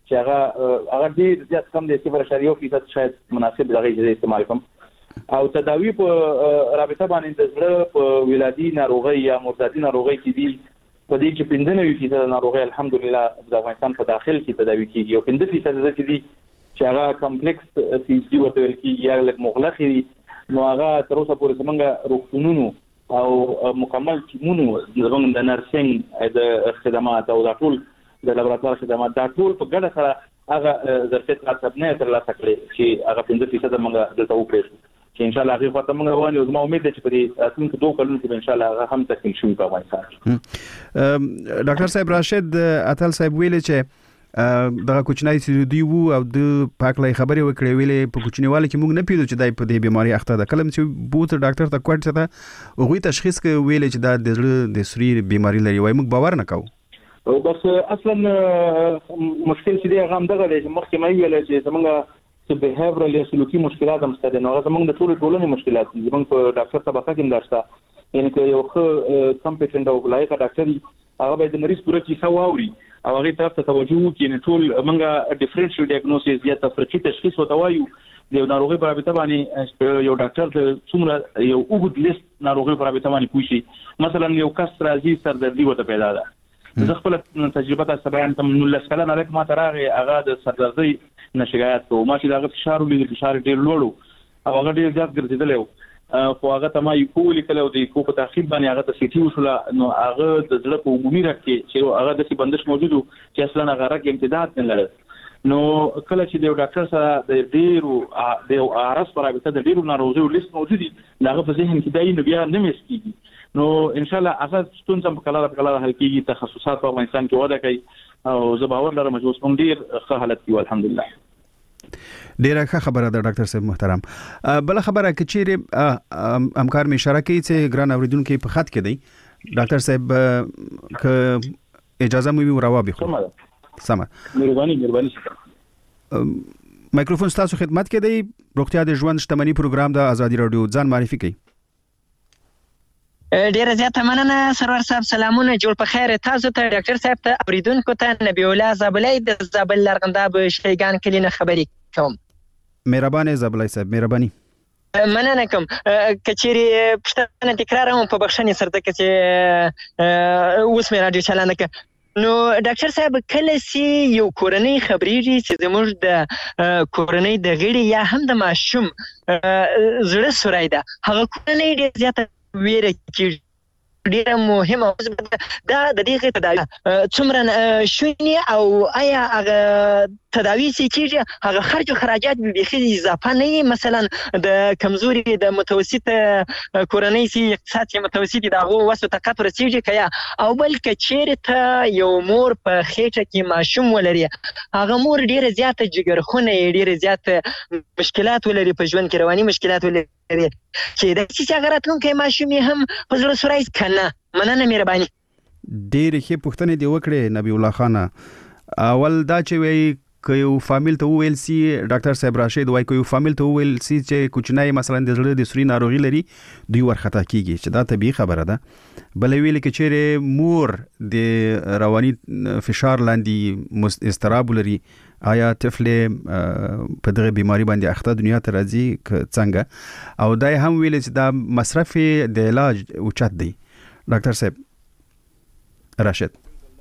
چې هغه ډیر زیات کم دی 0.1% شاید مناسب دغه استعمال کوم او تداوی په رابطه باندې د زړه په ولادي ناروغي یا مرتدي ناروغي کې دي په دې کې 95% ناروغي الحمدلله د افغانستان په داخل کې تداوی کیږي او 5% د دې چې هغه کمپلیکس سي ورته ویل کیږي یا لږ مغلقي نو هغه تر اوسه پورې څنګه روغتونونو او مکمل ټیمونو زموږ د نرسنګ د خدمات او د ټول د لابراتوار خدمات دا ټول په ګډه سره هغه ظرفیت راځب نه تر لاسه کړی چې هغه 5% موږ دلته وکړو چې ان شاء الله هغه خاطر موږ وایو زما امید ده چې په دې راتلونکي 2 کلونو کې ان شاء الله هغه هم تکمیل شي په افغانستان. ډاکټر صاحب راشد اتل صاحب ویل چې دغه کوچنی سیدی وو او د پاکلای خبرې وکړې ویلې په کوچنیواله کې موږ نه پیډو چې دای په دې بیماری اخته ده کلم چې بوت ډاکټر ته کوټ ته هغه تشخیص کې ویلې چې دا د زړه د سوري بیماری لري وای موږ باور نه کوو او بس اصلا مشکل چې دی هغه هم دغه دی مخکې مې ویل چې زمونږ behavioral یا سلوکي مشکلات هم ستاسو نه هغه زمونږ د ټولنې مشکلات دي زمونږ په ډاکټر طبقه کې مدارسته یعنی که یو ښه کمپټنټ او لایق ډاکټر هغه به د مریض پوره کیسه واوري او هغه طرف ته توجه وکړي نه ټول موږ ډیفرنشل ډایګنوسیس یا تفریقي تشخیص وتوایو د ناروغي په اړه باندې یو ډاکټر ته څومره یو اوږد لیست ناروغي په اړه باندې پوښي مثلا یو کس راځي سردردي وته پیدا ده زه خپل تجربه تاسو بیان کوم نو لسکله نه لکه ما ترغه هغه د سردردي نشګایت کوم چې دا فشار ولې فشار ډیر لوړو او هغه ډیر زیات ګرځیدل خو هغه ته ما یو کول کله د کو په تخریب باندې هغه ته سيتي وشله نو هغه د زړه په عمومي راکې چې هغه د بندش موجودو چې اصلا هغه راکې امتداد نه لري نو کله چې د ډاکټر سره د ډیرو د ارس پر اړه د ډیرو ناروغیو لیست موجودي هغه په ذهن کې دای نو بیا نه مسکیږي نو ان شاء الله هغه ستونزه په کله حل کیږي تخصصات په افغانستان کې وده کوي او زه باور لرم چې اوس موږ ډیر ښه حالت کې الحمدلله ډیره ښه خبره ده ډاکټر صاحب محترم بل خبره کې چې همکار می اشاره کوي چې ګران اوریدونکو په خط کې دی ډاکټر صاحب که اجازه مو وي راوبې خو سمه مهرباني مایکروفون تاسو خدمت کې دی روغتیا د ژوند شتمنۍ پروګرام د ازادي رادیو ځان معرفي کوي ډیره زیاته مننه سرور صاحب سلامونه جوړ په خیر تاسو ته ډاکټر صاحب ته اوریدونکو ته نبی الله زابلای د زابل لرغنداب شیګان کلینه خبري کوم مهرباني زابلای صاحب مهرباني مننه کوم کچيري پښتنه تکرار هم په بخښنې سره د کچې اوس مې راډیو چلانه ک نو ډاکټر صاحب کله سي یو کورنۍ خبريږي چې زموږ د کورنۍ د غړي یا هم د ماشوم زړه سورای ده هغه کورنۍ ډېر زیاته ویره کیږي ډیره مهمه دا د دې تداوی څومره شونی او آیا هغه تداوی چې هغه خرج او خراجات به بخي اضافه نه مثلا د کمزوري د متوسط کورنۍ سي اقتصاد متوسط دغه وسو طاقت رسیږي کیا او بلکې چیرته یو مور په خېټه کې ماشوم ولري هغه مور ډیره زیاته جګرخونه ډیره زیاته مشکلات ولري په ژوند کې رواني مشکلات ولري چې د هغه راتلونکي ماشوم هم په زړه سورای کنه مننه مهرباني ډېر ښه پوښتنه دی وکړه نبی الله خان اول دا چې وی که یو فامیل ته ویل سي ډاکټر صاحب راشد وای که یو فامیل ته ویل سي چې کوچنی مثلا د زړه د سوري ناروغي لري دوی ورخطا کیږي چې دا طبيعي خبره ده بل ویل کې چې مور د رواني فشار لاندې استراب لري آیا طفل په دغه بیماری باندې اخته دنیا ته راځي څنګه او دای هم ویل چې دا مصرف د علاج اوچت دی ډاکټر صاحب راشد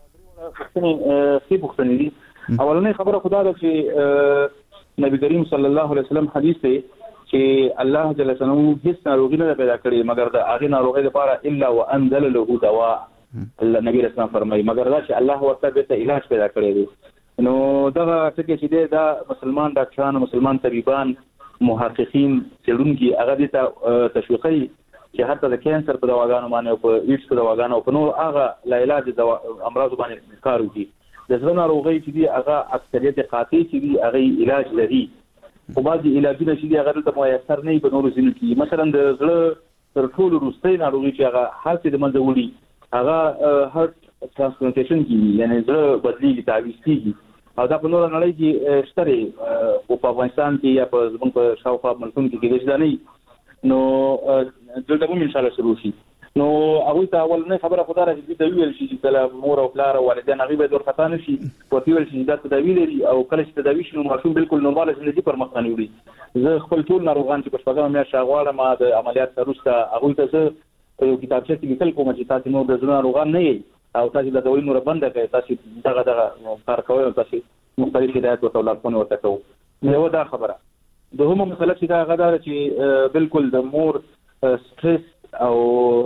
پوښتنه دي اولنې خبره خدا ده چې نبی کریم صلی الله علیه وسلم حدیث دی چې الله جل شانه هیڅ ناروغي نه پیدا کړې مګر د هغه ناروغي لپاره الا وانزل له دواء الله نبی رسول الله فرمایي مګر دا چې الله ورته به علاج پیدا کړی دی نو دا چې دی دا مسلمان ډاکټران مسلمان طبيبان محققین څېړونکي هغه د تشویقي چې حتی د کانسر په دواګانو باندې او په ایډز په دواګانو او په نور هغه لا علاج د امراض باندې کار کوي د زړه ناروغي چې دی هغه اکثریت قاطع چې دی هغه علاج لري خو بعضي علاجونه چې دی هغه ته میسر نه په نورو ځینو کې مثلا د زړه تر ټولو وروستۍ ناروغي چې هغه حالت د منځ وړي هغه هارت ترانسپلانټیشن کیږي یعنی زړه بدلیږي تعویض کیږي او دا په نور نړۍ کې شته او په افغانستان کې یا په زموږ په شاوخوا ملکونو کې کېږي دا نه نو دلته هم ان شاء الله شروع شي نو هغه ته اول نه خبره خدای راځي د ویل شي چې مور او پلار او والدین هغه به ډور خطا نشي او ویل شي دا تداوی لري او کله چې تداوی شي نو ماشوم بالکل نورمال ژوندۍ پر مخ نه وړي زه خپل ټول ناروغان چې په شپږم میاشت غواړم ما د عملیات وروسته هغه ته زه یو کتابچه کې لیکل کوم چې تاسو نور د ژوند ناروغان نه یې او تاسو د دوی نور بند کړئ تاسو دغه کار کوئ او تاسو مختلف هدایت او لارښوونې ورته کوو نو دا خبره دوهمه مسله چې دا غدا چې بالکل د مور سټرس او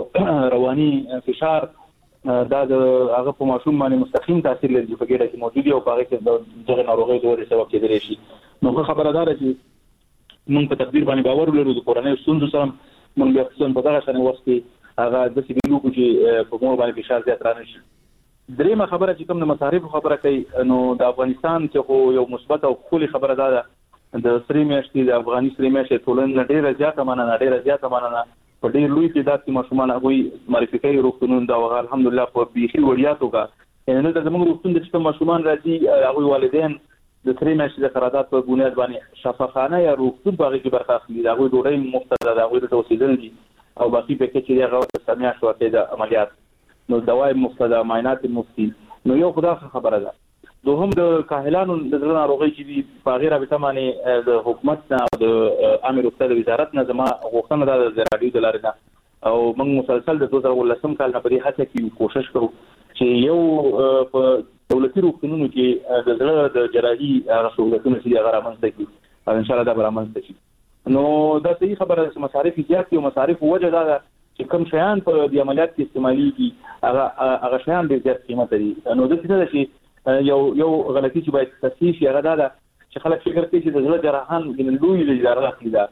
رواني فشار دا د هغه په ماشوم باندې مستقیم تاثیر لري په ګډه کې موجودي او هغه کې د ناروغي د ورې سبب کېدلی شي نو خبردار چې موږ په تقدیر باندې باور لرو د کورنۍ ستونزو سره موږ بیا څنګه په دغه شان وخت کې هغه د سیمینو چې په مور باندې فشار زیات رانه شي درېمه خبره چې کوم د مصارف خبره کوي نو د افغانستان کې خو یو مثبت او خولي خبره ده د سری میاشتې د افغاني سری میاشتې ټولنه ډیره زیاته مننه په ډیر لوی تعداد کې ماشومان هغه معرفي کوي روغتونونو دا وغه الحمدلله په بيخي وړیا توګه یعنی د زموږ روغتون د چې ماشومان راځي هغه والدین د سری میاشتې د قرارداد په بنیاد باندې شفاخانه یا روغتون باغې کې برخه اخلي هغه ډوړې مفت ده هغه د توسیدل دي او باقي په کې چې هغه د سمیا شوته د عملیات نو دواي مفت ده معاینات مفت نو یو خدای خبره ده دوهم د کاهلانو د ناروغي چې په غیر به تمانه د حکومت او د امر روغتیا د وزارت نه زما غوښتنه ده د رادیو د لارې نه او موږ مسلسل د 2013 کال نه په دې هڅه کې کوشش کوو چې یو په دولتي روغتونونو کې د زړه د جراحي سہولتونو چې هغه رامنځته کړي او ان شاء الله دا رامنځته شي نو دا صحیح خبره ده چې مصارف زیات دي او مصارف وجه ده چې کوم شیان په د عملیات کې استعمالي هغه شیان ډېر زیات قیمت لري نو د څه شي یو غلطي چې باید تصحیح شي هغه دا چې خلک فکر کوي چې د زړه جراحان د لوی لږه اخلي دا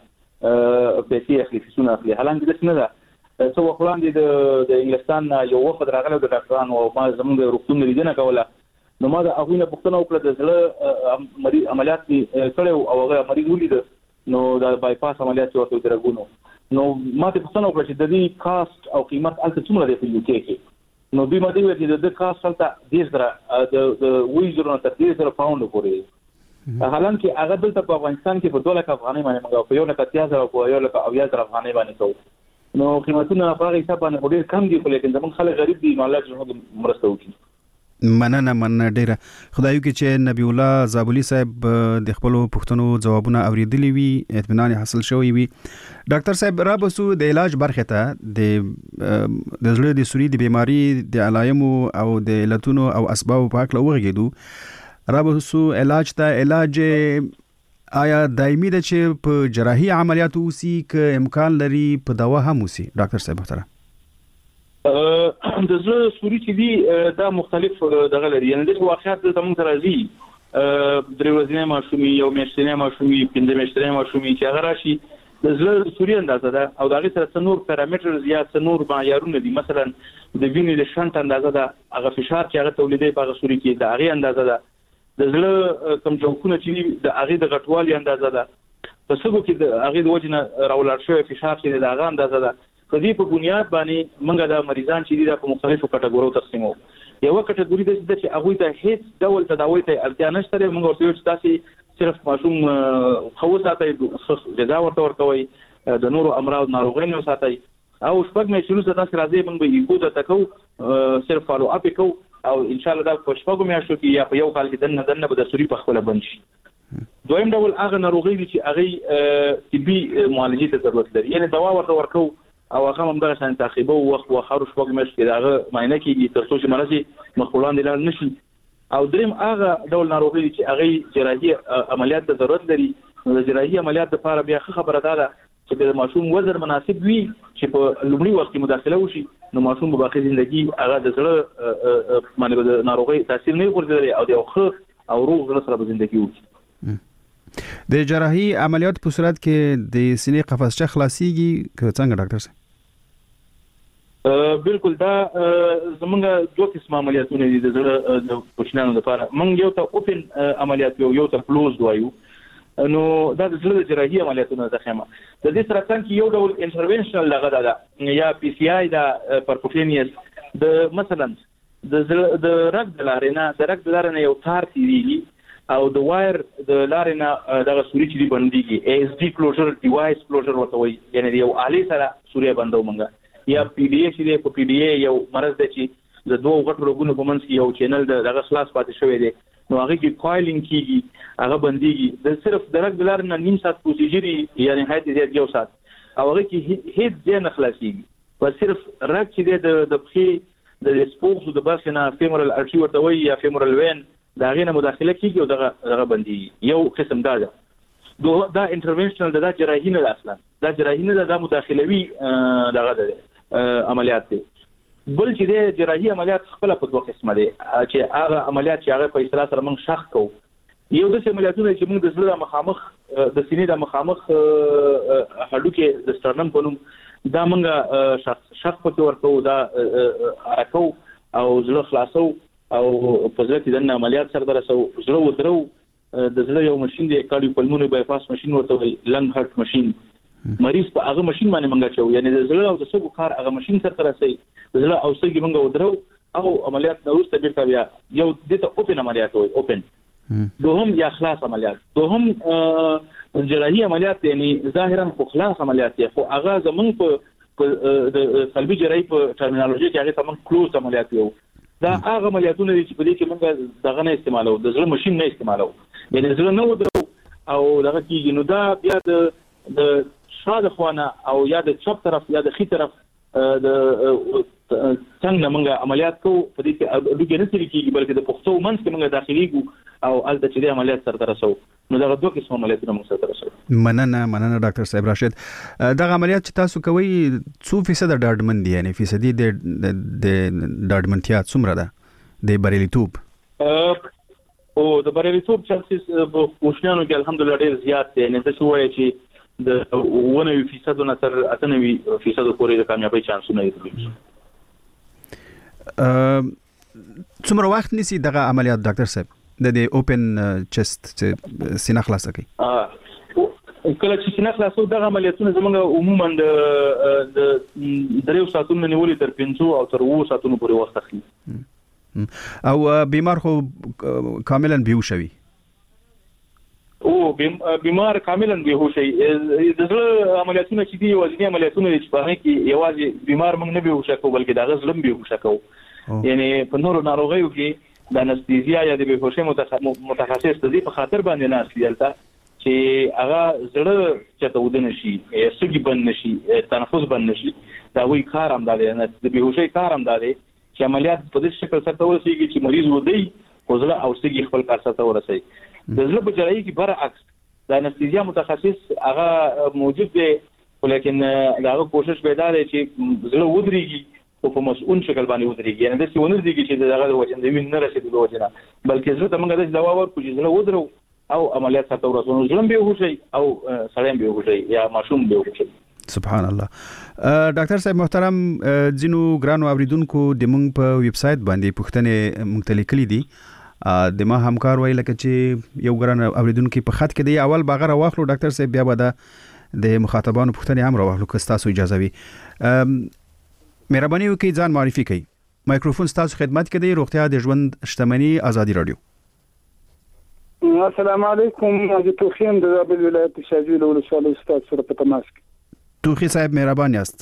پیسې اخلي فیسونه اخلي حالانکه دا څه نه ده څو وخت د انګلستان یو وفد راغلی د ډاکټرانو او ما زموږ روغتون لیدنه کوله نو ما د هغه نه پوښتنه وکړه د زړه مریض عملیات کړو او هغه مریض ولید نو د بایپاس عملیات ورته درغونو نو ما ته پوښتنه وکړه چې د دې کاست او قیمت الته څومره دی په یو کې نو دوی ماده وی چې د کاست الته ډیر سره د ویزرو تر 1000 پاوند پورې حالانکه هغه دلته په افغانستان کې په 2 لک افغانۍ باندې موږ په 1 لک 10000 او په 1 لک 10000 افغانۍ باندې کوو نو قیمتونه په هغه حساب باندې ډیر کم دي خو لیکن زموږ خلک غریب دي نو الله جل مرسته وکړي مننه ډیره خدایو کې چې نبی الله زابلی صاحب د خپل پښتنو جوابونه اوریدلی وي اطمینان حاصل شوی وي ډاکټر صاحب را بسو د علاج برخه ته د زړه د سوري د بیماری د علایمو او د علتونو او اسباب په اړه وغږیدو را بسو علاج آیا دایمي ده چې په جراحي عملیاتو وسی ک امکان لري په دوا هم وسی ډاکټر صاحب محترم د زړه سوري چې دي دا مختلف دغه لري یعنی د واقعیت د زموږ راځي درې ورځې ماشومي یو میاشتنی ماشومي پنځه میاشتنی ماشومي چې هغه راشي د زړه سوري اندازه ده او دا غي سره څنور پارامتر زیات څنور معیارونه دي مثلا د وینې د شنت اندازه ده هغه فشار چې هغه تولیدي په سوري کې د هغه اندازه ده د زړه کم جوړونه چې د هغه د غټوالي اندازه ده په څه کې د هغه د وجنه راولار شوی فشار چې د هغه اندازه ده په دې په بنیاد باندې موږ د مریضان چې د مختلفو کټګوریو تقسیمو یو کټګوري د چې هغه ته هیڅ ډول تداوی ته اړتیا نشته موږ ورته چې تاسو صرف ماشوم خو ساتي جزا ورکوي د نورو امراض ناروغانو ساتي او شپږ مې شروع څه تاسو راځي موږ به یو د تکو صرف فالو اپ کو او ان شاء الله دا په شپږ میاشتو کې یا په یو کال کې دنه به د سوري په خپل بند شي دویم ډول هغه ناروغي چې هغه طبي معالجې ته ضرورت لري یعنی دوا ورته ورکو او هغه هم دغه شان تعقیبو وخت او خروج شپږ میاشتې دغه معاینه کیږي تر څو چې مرسي مخولان دي لاله نشي او دریم هغه ډول ناروغي چې هغه جراحي عملیات ته ضرورت لري نو د جراحي عملیات لپاره بیا خبره ده چې د ماشوم وزن مناسب وي چې په لومړي وخت کې مداخله وشي نو ماشوم په باقي ژوندۍ هغه د زړه باندې د ناروغي تاثیر نه ورغلي او د خو او روغ زړه سره ژوندۍ وي د جراحي عملیات په صورت کې د سینې قفسچه خلاصيږي که څنګه ډاکټر صاحب بالکل دا زمونږ دوه قسم عملیاتونه دي د زړه د کوچنیانو لپاره موږ یو ته اوپن عملیات یو ته کلوز وایو نو دا د زړه جراحي عملیاتونه ده خمه د دې سره څنګه یو ډول انټرونشنل لغه ده یا پی سی آی دا پرفوکینیس د مثلا د رګ د لارې نه یو تار تیریږي او د وایر د لارې نه دغه سوري چې بنديږي اس ډي کلوزر ډیوایس کلوزر ورته وایي یعنی یو آلی سره سوري بندو مونږه یا پی ډی ای چې په پی ډی ای یو مرز دی چې د دوه غټ روګونو په منځ کې یو چینل دغه خلاص پاتې شوی دی نو هغه کې کوایلینګ کیږي هغه بنديږي د صرف درک دلار نه نیم ساعت پروسیجر یعنی هایت زیات یو ساعت او هغه کې هیڅ ځای نه خلاصيږي په صرف رک چې د بخي د سپوکس د برخه نه فیمورال ارټری ورته وي یا فیمورال وین دا غینه مداخله کیږي او دغه بنديږي یو قسم دا انټرونشنل دا جراحي نه اصلا دا جراحي نه دا مداخلوي دغه عملیات دي بل چې د جراحي عملیات خپل په دوه قسمه دي چې هغه عملیات چې هغه په اصطلاح سره موږ شخ کوو یو د عملیاتونو چې موږ د زړه مخامخ د سینې د مخامخ هډوکې د سترنم په نوم دا موږ شخ په ورکو دا راکو او زړه خلاصو او په ځل کې د عملیات سره درسو زړه ودرو د زړه یو ماشين دی کارډیو پلمونري بایپاس ماشين ورته وي لنګ هارت ماشين مریض په هغه ماشين باندې منګه چو یعنی د زړه او د سږو کار هغه ماشين سره ترسي د زړه او سږي منګه ودرو او عملیات نو ورسته بیرته بیا یو دته اوپن عملیات وي اوپن دوهم یا خلاص عملیات دوهم جراحي عملیات یعنی ظاهرا خو خلاص عملیات دي خو هغه زمون په د قلبي جراحي په ټرمینالوژي کې هغه تمام کلوز عملیات یو دا هغه عملیاتونه چې په دې کې موږ دغه نه استعمالو د زړه ماشين نه استعمالو یعنی زړه نو ودرو او دغه کې نو دا بیا د شاده خوانه او یا د چپ طرف یا د خي طرف د څنګه موږ عملیات کوو په دې کې د ګنې سری کېږي بلکې د پښتو منځ کې موږ داخليږو او البته چې د عملیات سره ترسو نو دا دوه قسم عملیاتونه موږ سره ترسو مننه ډاکټر صاحب راشد دا عملیات چې تاسو کوي 2% ډاډمن دي یعنی فیصدي د ډاډمنتیا څومره ده د بریلیتوب او د بریلیتوب چانسز په کوشنانو کې الحمدلله ډیر زیات دي نه څه وایي چې د 1% نه تر 98% پورې د کامیابی چانسونه لري څومره وخت نیسي دغه عملیات ډاکټر صاحب د اوپن چست سینه خلاصه کوي کله چې سینه خلاصو دغه عملیاتونه زموږ عموما د 3 ساعتونو نیولې تر 5 او تر 2 ساعتونو پورې وخت اخلي او بیمار خو کاملا بیهوش وي او بیمار کاملا بیهوش وي د زړه عملیاتونه چې دي وزنی عملیاتونه چې په هغه کې یوازې بیمار موږ نه بیهوش کوو بلکې د غزلم بیهوش کوو یعنی په نورو ناروغیو کې د انستيزیا یا د بیهوشي متخصص د دې په خاطر باندې نه اصلي دلته چې هغه زړه چته ودنه شي سږي بند نشي تنفس بند نشي دا وی کار هم دی نه د بیهوشي کار هم دی چې عملیات په دې شکل سره ورسیږي چې مریض ودی وزله او سږي خپل کار سره ورسي د زړه په جراحي کې برعکس د انستيزیا متخصص هغه موجود دی ولیکن داغه کوشش پیدا دی چې زړه ودرېږي او په مسؤل شکل باندې ودرېږي یعنی د څه ونرځي چې دغه وجه د وین نه رسیدي د وجه نه بلکې زړه ته موږ د دوا ورکو چې زړه ودرو او عملیات سره ورسونو زړه به وشي او سړی به وشي یا ماشوم به وشي سبحان الله ډاکټر صاحب محترم جنو ګرانو اوریدونکو د مونږ په ویب سټ باندې پښتنې مختلف کلی دي د ما همکار ویل چې یو ګران اوریدونکو په خط کې دی اول باغره واخلو ډاکټر صاحب بیا به د مخاطبانو پښتنې هم راوخلو که تاسو اجازه وي مهرباني وکړئ ځان معرفي کړئ مایکروفون تاسو خدمت کې دی روغتیا د ژوند شتمنۍ ازادي رادیو السلام علیکم د توخیم د زابل ولایت شاجوی له ولسوالۍ استاد سره په تماس کې توخی صاحب مهربان یاست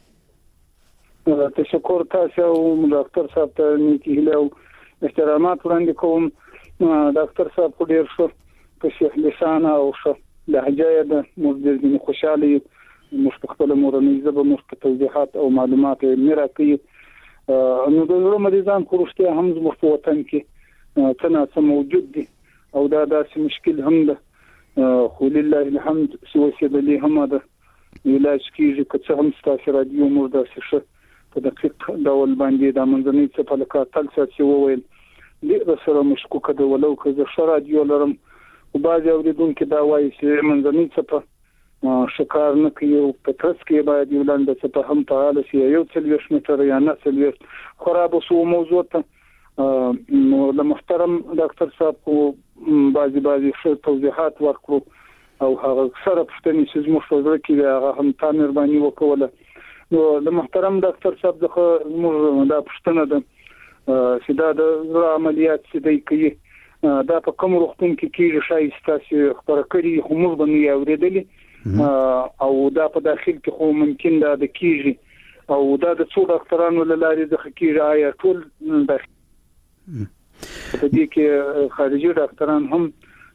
تشکر تاسو ډاکټر صاحب ته نیکی هیله او احترامات وړاندې کوم ډاکټر صاحب خو ډیر ښه په شیخ لسان او ښه لهجه د موږ خوشاله موږ په خپل مورنۍ ژبه موږ په توضیحات او معلومات میراکي نو د زړه مریضان خو رښتیا هم زموږ په وطن کې څه موجود دي او دا داسې مشکل هم ده خو لله الحمد سوسیدلی هم ده علاج کیږي که څه هم ستاسو رادیو موږ داسې ښه په دقیق ډول باندې د منځنۍ څپه لکه تل څه وویل ډېر سره مشکوکه ده ولو که زه ښه رادیو لرم خو بعضې اورېدونکي دا وایي چې منځنۍ څپه ښه کار نه کوي او په ترڅ کې باید یو لنډه څپه هم فعاله شي یو 40 متره یا 40 خراب شو موضوع ته نو له محترم ډاکټر صاحب کو بعضې ښه توضیحات ورکړو او هغه سره پښتنې چې زموږ په زړه کې هغه هم تا مهرباني وکوله نو د محترم ډاکټر صاحب څخه زموږ دا پوښتنه ده چې دا د زړه عملیات چې دی کوي دا په کوم روغتون کې کېږي ښایي ستاسو خبره کړي خو موږ به نه یې اورېدلې او دا په داخل کې خو ممکن دا د کېږي او دا د څو ډاکټرانو لاري د خکیر آیا ټول د دې کې خارجي ډاکټران هم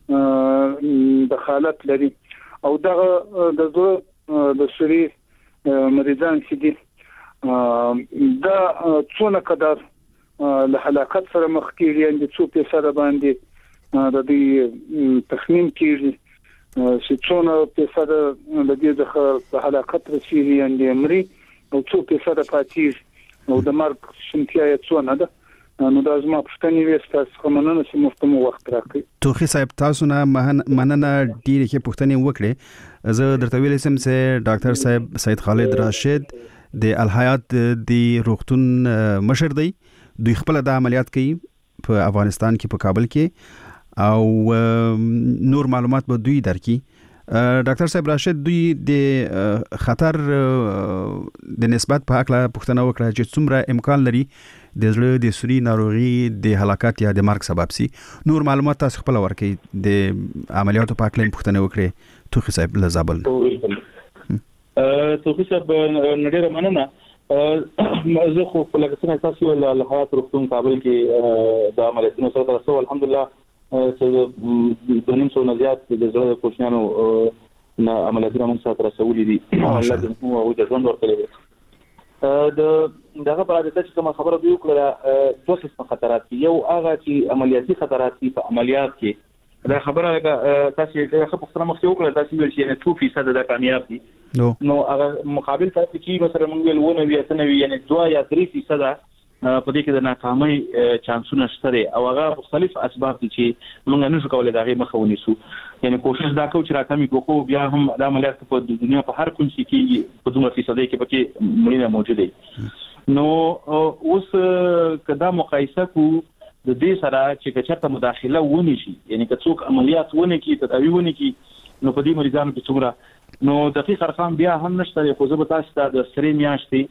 دخالت لري او دا د سوري مریضان چې دي دا څونه قدر له هلاکت سره مخ کیږي د 2% باندې د دې تخمین کیږي چې څونه پیسې د دې د هلاکت رسیږي اند امري او 2% پاتې او د مرګ شمتیا یې څونه ده نو دا زما پښتني وسته کومنه چې مفتمو وخت راکړي توخي صاحب تاسو نه مننه ډیره کې پښتني وکړي زه درته ویل سم چې ډاکټر صاحب سید خالد راشد د الحیات دی روغتون مشر دی دوی خپل د عملیات کوي په افغانستان کې په کابل کې او نور معلومات به دوی درکې ډاکټر صاحب راشد دوی د خطر د نسبت په حق لا پښتنه وکړه چې څومره امکان لري د زړه د سوري ناروغي د هلاکت یا د مرګ سبب سي نور معلومات تاسو خپل ورکې د عملیاتو په حق لا پښتنه وکړي توخي صاحب لزابل توخي صاحب نډیره مننه زه خو په لکه څنګه تاسو ول حالات روغتون کابل کې د عملیاتونو سره تاسو الحمدلله چې د نیم څو نزيات د زړه کوچنیانو نه عملیاتونه موږ سره رسولې دي الله دې مو او د ژوند ورکړي دغه په اړه چې کوم خبره دی وکړه دوه قسم خطرات یو هغه چې عملیاتي خطرات دي په عملیات کې دا خبره تاسو یې خپل پښتنه مخ یو کړل تاسو ویل چې 2% د کامیاب دي نو هغه مقابل تاسو چې مثلا موږ ویل ونه یعنی 2 یا 3% په دې کې د ناکامۍ چانسونه شته او هغه مختلف اسباب دي چې موږ نه شو کولای دا غي مخه ونیسو یعنی کوشش دا کوو چې راکمي کوو بیا هم د عملیات په دنیا په هر کوم شي کې په 2% کې پکې مړینه موجوده دي نو اوس کدا مقایسه کو د دې سره چې چېرته مداخله ونی شي یعنی که څوک عملیات ونی کی تداوی ونی کی نو په دې مریضانو کې څومره نو دقیق ارقام بیا هم نشته خو زه به تاسو ته د سری میاشتې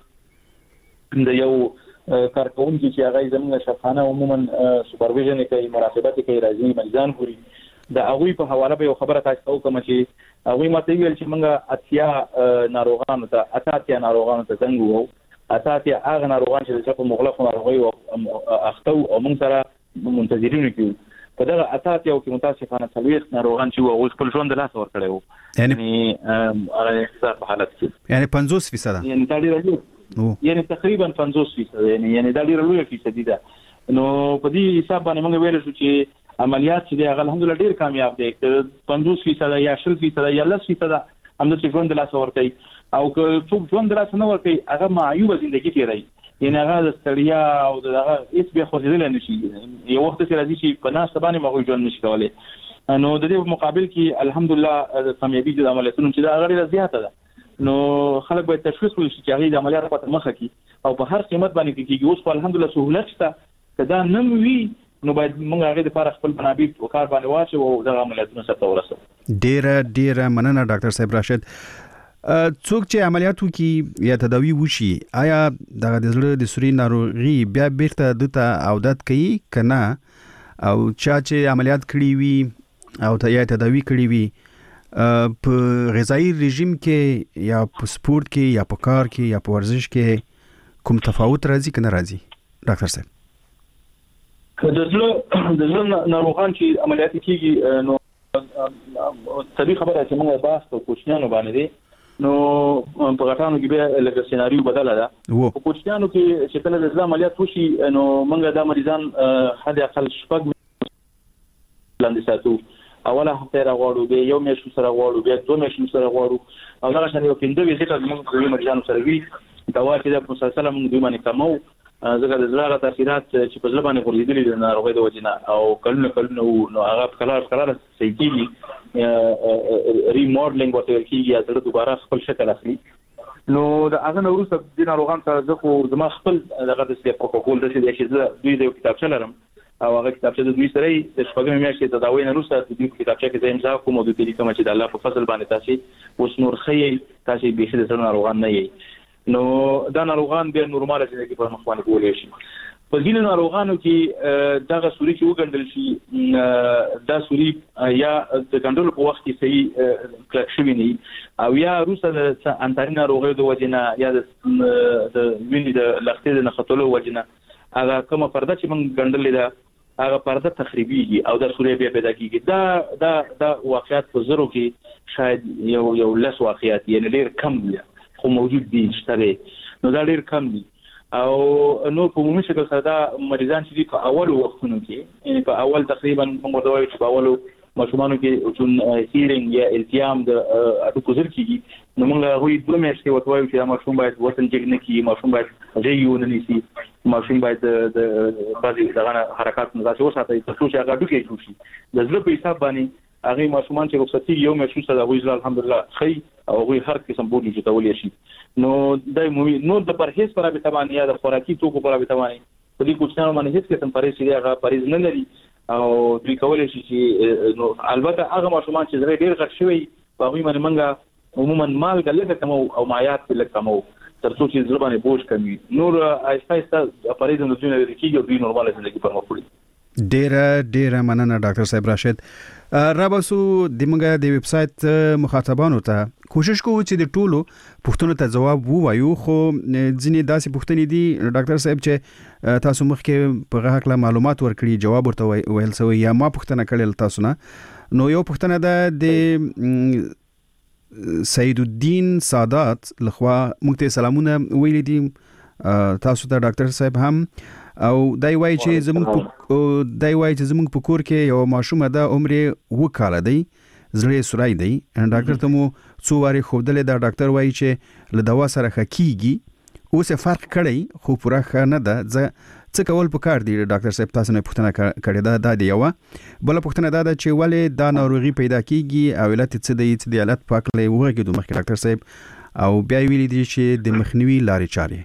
د یو کارکونکي چې هغه زموږ شفاخانه عموما سوپرویژن کوي مراقبت کوي راځي مریضان ګوري د هغه په حواله به خبره تاسو کوم چې هغه ماته ویل چې موږ اتیا ناروغانو ته څنګه وو اساسي هغه ناروغان چې په مغلق ناروغي او اخته او موږ سره منتظرین کیو په دا اساسي او کې متاسفانه څلويخ ناروغان چې وو خپل ژوند لاس ور کړو یعنی هغه په حالت کې یعنی 50% یعنی دا ډیر یعنی تقریبا 50% یعنی دا ډیر لوی فیصد ده نو په دې حساب باندې موږ ویل شو چې عملیات چې الحمدلله ډیر کامیاب دي 50% یا 60% یا 10% هم د ژوند لاس ور کوي او که څوک ژوند لاس نه ور کوي هغه معیوب ژوندۍ تیری یعنی هغه د ستړیا او دغه هیڅ به خوځیدل نه شي یو وخت چې راځي چې په ناس باندې مغوي ژوند نشي کولای نو د دې مقابل کې الحمدلله د کامیابی د عملیاتونو چې دا غیر زیاته ده نو خلک باید تشخیص وکړي چې هغه د عملیات په مخه کې او په هر قیمت باندې کېږي اوس الحمدلله سہولت شته کدا نن وی نو باید موږ هغه د لپاره خپل منابع او کار باندې واچو او د عملیاتونو سره ورسو ډیر مننه ډاکټر صاحب راشد څوک چې عملیاتو کې یا تداوی وشي آیا د زړه د سوري ناروغي بیا بیرته دته عودت کوي کنه او چې عملیات کړی وي او یا تداوی کړی وي په غذایی رژیم کې یا په سپورت کې یا په کار کې یا په ورزش کې کوم تفاوت راځي کنه راځي ډاکټر صاحب د زړه ناروغان چې عملیات کیږي نو طبي خبره چې موږ باس په کوچنیانو باندې دي نو په غټانو کې به لکه سيناريو بدله ده په کوچنیانو کې چې کله د زړه عملیات وشي نو موږ د مریضان حد اقل شپږ لاندې ساتو اوله هفته راغورو به یو میاشت سره غواړو به دوه میاشت سره غواړو او دا شان یو پنځه ویزیټ موږ د مریضانو سره وی دا واکې د مسلسل موږ دوی باندې کومو ځکه د زړه تاثیرات چې په ځل باندې ورېدلې د ناروغي د وجنه او کلونه نو هغه کلار صحیح کیږي ریموډلینګ ورته کیږي یا زړه دوباره خپل شکل اخلي نو دا هغه نو وروسته د ناروغان ته زه خو زما خپل دغه د پروتوکول د چې دوی د کتابچه لرم او هغه کتابچه د دوی سره د شپږم میاشتې تداوی نه وروسته د دوی کتابچه کې امضا کوم او د دې کوم چې د الله په فضل باندې تاسو اوس نور خي تاسو به د ناروغان نه یې نو دا ناروغان به نورمال ژوند کې پر مخ باندې کولای شي په ځینو ناروغانو کې دغه سوري چې وګڼل شي دا سوري یا د ګندلو په وخت کې صحیح کلک شوی نه او یا روسه د انتاري ناروغیو د وجنه یا د وینې د لختې د نختلو وجنه هغه کومه پرده چې موږ ګندلې ده هغه پرده تخریبيږي او د سوري بیا پیدا کیږي دا واقعیت په زرو کې شاید یو لس واقعیت یعنی ډیر کم دي خو موجود دي شته نو دا ډیر کم دي او نو په عمومي شکل سره دا مریضان چې په اول وختونو کې یعنی په اول تقریبا موږ دا وایو چې په اولو ماشومانو کې چې هیرینګ یا التیام د اډوکو زر کېږي نو موږ هغوی 2 میاشتې ورته وایو چې ماشوم باید وزن جګ نه کړي ماشوم باید ژی ونه نیسي ماشوم باید د بعضې دغه حرکات نه داسې وساتي تر څو چې هغه اډوکی جوړ شي د زړه په حساب باندې هغه ماشومان چې رخصتي یو میاشت سره هغوی زړه الحمدلله ښه او هغوی هر قسم بوډي جوړولی شي نو د نو د پرهیز پر رابطه باندې یا د خوراکي توکو پر رابطه باندې په دې کوچنیانو باندې هیڅ قسم پرهیز چې هغه پرهیز نه لري او دوی کولای شي چې نو البته هغه ماشومان چې زړه ډیر غټ شوی په هغوی باندې موږ عموما مالګه لږه کمو او مایعات لږ کمو تر څو چې زړه باندې بوج کمي نور آهسته آهسته پرهیز نو دوی نه کېږي او دوی نورمال ژوندۍ پر مخ وړي ډیره مننه ډاکټر صاحب راشد رابسو د موږ د ویب سټ مخاطبانو ته کوشش کوو چې د ټولو پوښتنو ته جواب ووایو خو ځینې داسې پوښتنې دي ډاکټر صاحب چې تاسو مخکې په هغه حق معلومات ورکړي جواب ورته ویل سوی یا ما پوښتنه کړل تاسو نه نو یو پوښتنه ده د سید الدین سادات لخوا موږ ته سلامونه ویل دي تاسو ته ډاکټر صاحب هم او دای وای چې زموږ په کور کې یو ماشوم ده عمر وکاله دی زړه سورای دی ډاکټر ته مو څو واری خوبدل دا ډاکټر وای چې له دوا سره خکېږي اوس فرق کړی خو پوره ښه نه ده څه کول پکار دی ډاکټر صاحب تاسو نه پوښتنه کړې ده دی یو بل پوښتنه ده چې ولې دا ناروغي پیدا کیږي او علت څه دی علت پاکلې وګورئ د مخکې ډاکټر صاحب او بیا ویلي دي چې د مخنیوي لارې چارې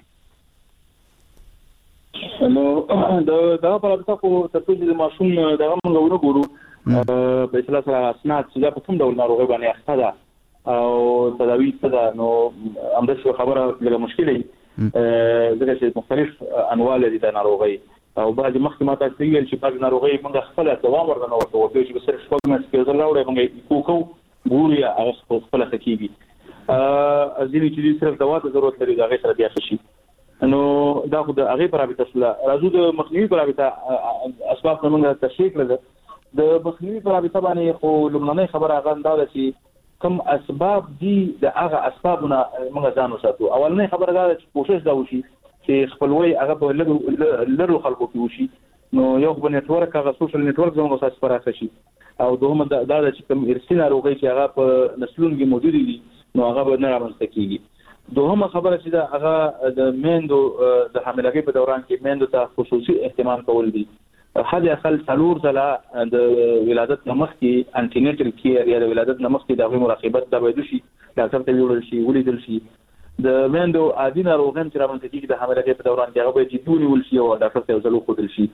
نو دا په اړه خو تاسو د ماشوم دغه موږ وګورو په اصطلاح سره اسناد چې دا په کوم ډول ناروغي باندې اخته ده او تداوی څه ده نو همداسې خبره لږه مشکله ځکه چې مختلف انواع لري د ناروغي او بعض مخکې ما تاسو ویل چې بعض ناروغي موږ خپل دوام ورننه ورته وکړو چې صرف شپږ میاشتې کې زړه راوړي موږ کوو ګوري هغه خپل خکېږي ځینې چې صرف دوا ته ضرورت لري هغه سره بیا شي نو دا خو د هغه پر رابطه سره راځو د مخنیوي پر رابطه اسباب موږ تشریح کړل د مخنیوي پر رابطه باندې خو لومړنۍ خبره هغه دا چې کوم اسباب دي د هغه اسبابونه موږ ځان وساتو اولنۍ خبره دا چې کوشش دا وشي چې خپلوي هغه په لرو خلکو کې وشي نو یو په نتورک هغه سوشل نتورک زموږ اساس پراخه شي او دوهم دا چې کوم ارثي ناروغي چې هغه په نسلونو کې موجود دي نو هغه به نه رامنځته کیږي دوهمه خبره چې دا هغه د میندو د حاملګۍ په دوران کې میندو ته خصوصي اهتمام کول دي حد اقل څلور ځله د ولادت نه مخکې انټینیټل کیر یا د ولادت نه مخکې د هغوی مراقبت دا باید وشي ډاکټر ته ویل شي ولیدل شي د میندو عادي ناروغان چې رامنځته کېږي د حاملګۍ په دوران کې هغه باید جدي ونیول شي او ډاکټر ته یو ځل وښودل شي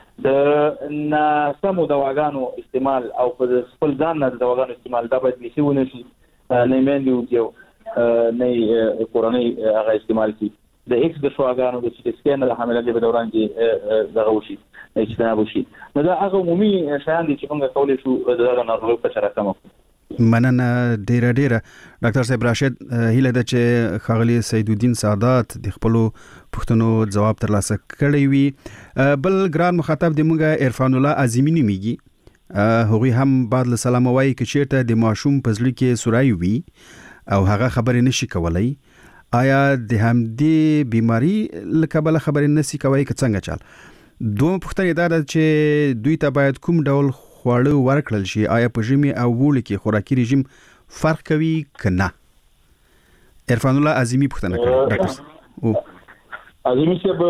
د ناسمو دواګانو استعمال او په خپل ځان نه د دواګانو استعمال دا باید بیخي ونه شي نه میندو نه کورنۍ هغه استعمال کی د ایکس د شواګانو د سټي سکین د حاملګۍ په دوران کې دغه وشي اجتناب وشي نو دا هغه عمومي شیان دي چې موږ کولای شو دغه ناروغي په سره کم کړو مننه ډیره ډاکټر صاحب راشد هیله ده چې خاغلی سید الدین سادات د خپل پوښتنو جواب ترلاسه کړی وي بل ګران مخاطب د موږ عرفان الله عظیمی نیمیږي هغوی هم بعد له سلام وایي چې چیرته د ماشوم په زړه کې سورای وي او هغه خبرې نشي کولای آیا د همدې بیماری لکبل خبرې نشي کولای که څنګه چل دوه پوښتنې دا ده چې دوی ته باید کوم ډول خواړه ورکړل شي آیا په ژمي او وړي کې خوراکي رژیم فرق کوي کنه عرفان الله عظیمی پوښتنه کړې ډاکټر عظیمی صاحب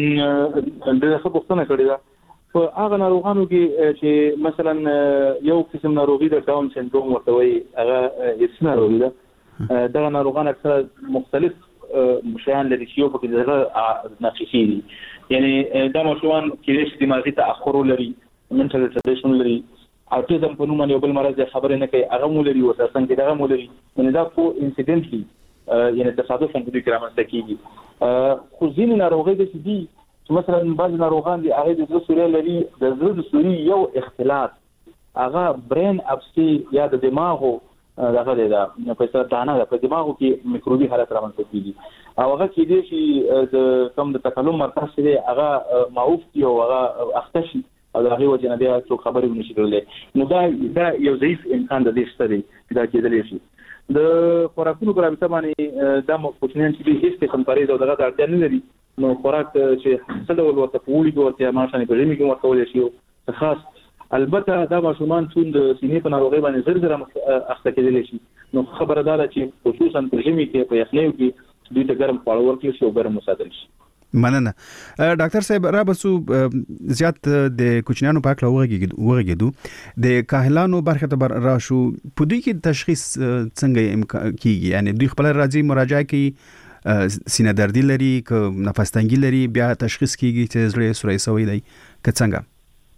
د څه پوښتنه کړې ده په هغه ناروغانو کې چې مثلا یو قسم ناروغي د ډاون سندروم ورته وایي هغه هیڅ ناروغي ده دغه ناروغان اکثر مختلف شیان لري چې یو پکې دغه نقشي دي یعنی دا ماشومان کې چې دماغي تاخر لري منټل ریټارډیشن لري اوټیزم په نوم یو بل مرض خبرې نه کوي هغه مو لري او اساسا کې دغه مو لري یعنی دا کو انسیډنټلی یعنی تصادفاً د کرامت کېږي خو ځینې ناروغي د دي مثلا بعض ناروغان دي هغه د زړه سوري لري د زړه د سوري یو اختلاط هغه برین اپسي یا د دماغو دغه د په سرطان په دماغو کې میکروبي حالت رامنځته کیږي او هغه کې دي چې د کم د تکلم مرکز دی هغه معوف دی او هغه اختشي او هغه وجه نه بیا څو خبرې ونشي کولای نو دا یو ضعیف امکان د دې ستري دا کېدلی شي د خوراکونو پر اساس باندې د کوچنیان چې هیڅ قسم پرې دغه اړتیا نه لري نو خوراک چې څه ډول ورته پوری ورته ماشانه په ژمي کې ورکول شي خاص البته دا ماشومان څون د سینې په ناروغي باندې زر اخته کېدلی شي نو خبردار چې خصوصا په ژمي کې په یخنیو کې دوی ته ګرم خواړه ورکړي شي او ګرم وساتل شي. مننه ډاکټر صاحب را بسو زیات د کوچنیانو په اړه وغږیدو د کاهلانو برخه ته راشو په دوی کې تشخیص څنګه کیږي یعنی دوی خپل راځي مراجعه کوي سینه دردی لري که نفس تنګي لري بیا تشخیص کیږي چې زړه سوري سوی دی که څنګه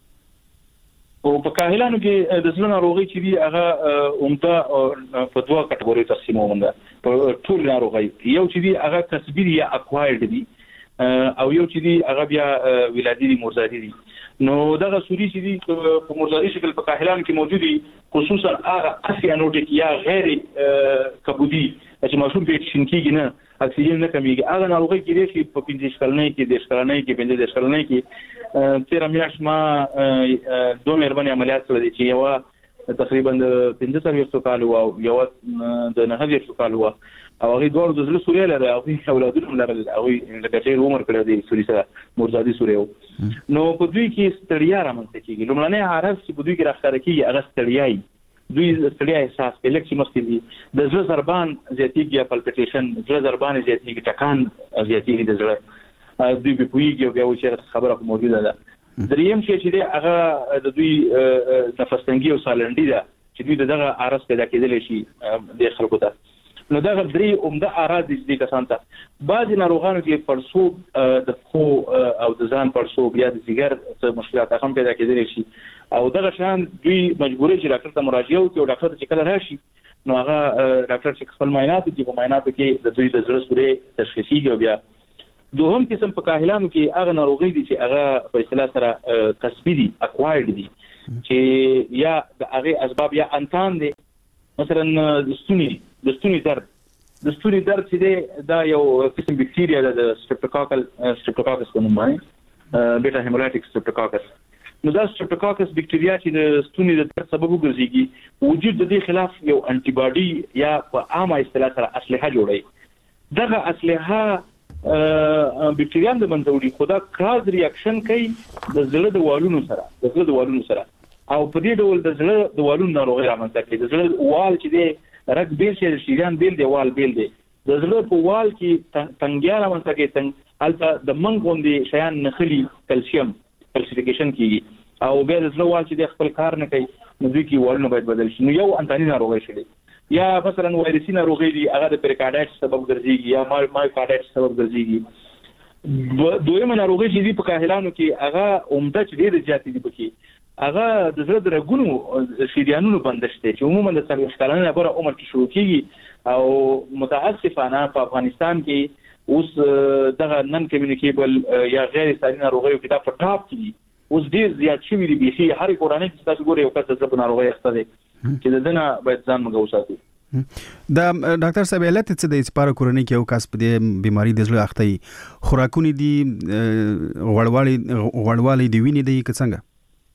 او په کاهلانو کې د زړه ناروغي چې دی هغه عمده په دوه کټګوري تقسیموم ده په ټول ناروغي یو چې دی هغه کسبي یا اکوایرډ دی او یو چې دی هغه بیا ولادي دي مرزادي دي نو دغه سوري چې دی په مرزادي شکل په کاهلانو کې موجود دي خصوصا هغه اسیانوټیک یا غیر کبودي چې ماشوم په شینکیږي نه اکسیجن نه کمیږي هغه ناروغي کې دي چې په 15 کلنۍ کې 10 کلنۍ کې 15 کلنۍ کې 13 میاشت ما دوه مهرباني عملیات کړل چې یو تقریبا د 15 کال او یو د 9 کال او هغه دوه د زړه سوري لري او اولادونه لري او لکه چې عمر کړی دی سوري سره مرزادي سوري نو په دوی کې ستړیا رامنځته کیږي لومړنی عارف چې په دوی کې راخاره کیږي هغه ستړیا دوی ستړیا احساس کوي لکه چې مخکې دي د زړه ضربان زیاتېږي یا پلپټیشن زړه ضربان زیاتېږي ټکان زیاتېږي د زړه دوی په پویږي او بیا چې خبره موجوده ده دریم چې دی هغه د دوی نفس تنګي او سالنډي ده چې دوی دغه عارض پیدا کېدلی شي د خلکو ته نو دا درې عمده اعراض دي کسان ته بعض ناروغانو کې پړسوب د خو او د ځان پړسوب یا د سیګار مشکلات هم پیدا کېدلی شي او دغه شان دوی مجبورې چې ډاکټر ته مراجعه وکړي او ډاکټر چې کله راشي نو هغه ډاکټر چې خپل معاینات کوي په معایناتو کې د دوی د زړه سوري تشخیصي او بیا دوهم قسم په کاهلانو کې هغه ناروغي دي چې هغه په اصطلاح سره کسبي دي اکوایرډ دي چې یا د هغه اسباب یا انتان دي مثلا د ستوني درد چې دی دا یو قسم بکتیریا ده د سټریپټوکاکس په نوم باندې بیټا هیمولایټیک سټریپټوکاکس نو دا سټریپټوکاکس بکتیریا چې د ستوني د درد سبب وګرځي وجود د دې خلاف یو انټي باډي یا په عامه اصطلاح سره اسلحه جوړي دغه اسلحه بکتیریا د منځوړي خدا کراز ریاکشن کوي د زړه د والونو سره او په دې ډول د زړه د والونو ناروغي رامنځته کوي د زړه وال چې دی رګ بیل چې شریان بیل دی وال بیل دی د زړه په وال کې تنګیا رامنځته کوي البته د منګ غوندي شیان نخلي کلسیم کلسیفیکیشن کیږي او بیا د زړه وال چې د خپل کار نه کوي نو دوی کې والونه باید بدل شي نو یو انتاني ناروغي شي یا مثلا وایرسي ناروغي دی هغه د پریکارډایټس سبب ګرځي یا مایوکارډایټس سبب ګرځي دویمه ناروغي چې دی په کاهلانو کې هغه عمده چې ډېر زیات دي پکې هغه د زړه د رګونو شریانونو بندشته چې عموما د 40 کلنۍ لپاره عمر کې شروع کیږي او متاسفانه په افغانستان کې اوس دغه نن کمیونیکیبل یا غیر ساري ناروغي کې دا په ټاپ کې اوس ډیر زیات شوی دی بيخي هر کورانه چې تاسو ګورئ یو کس د زړه ناروغي اخته دي چې د دنه باید ځان مګو ساتي دا ډاکټر صاحب علت څه د سپاره کورنۍ کې یو کس په دې بيماري د زړه اخته خوراکونی دي غوړوالي دی ویني دی که څنګه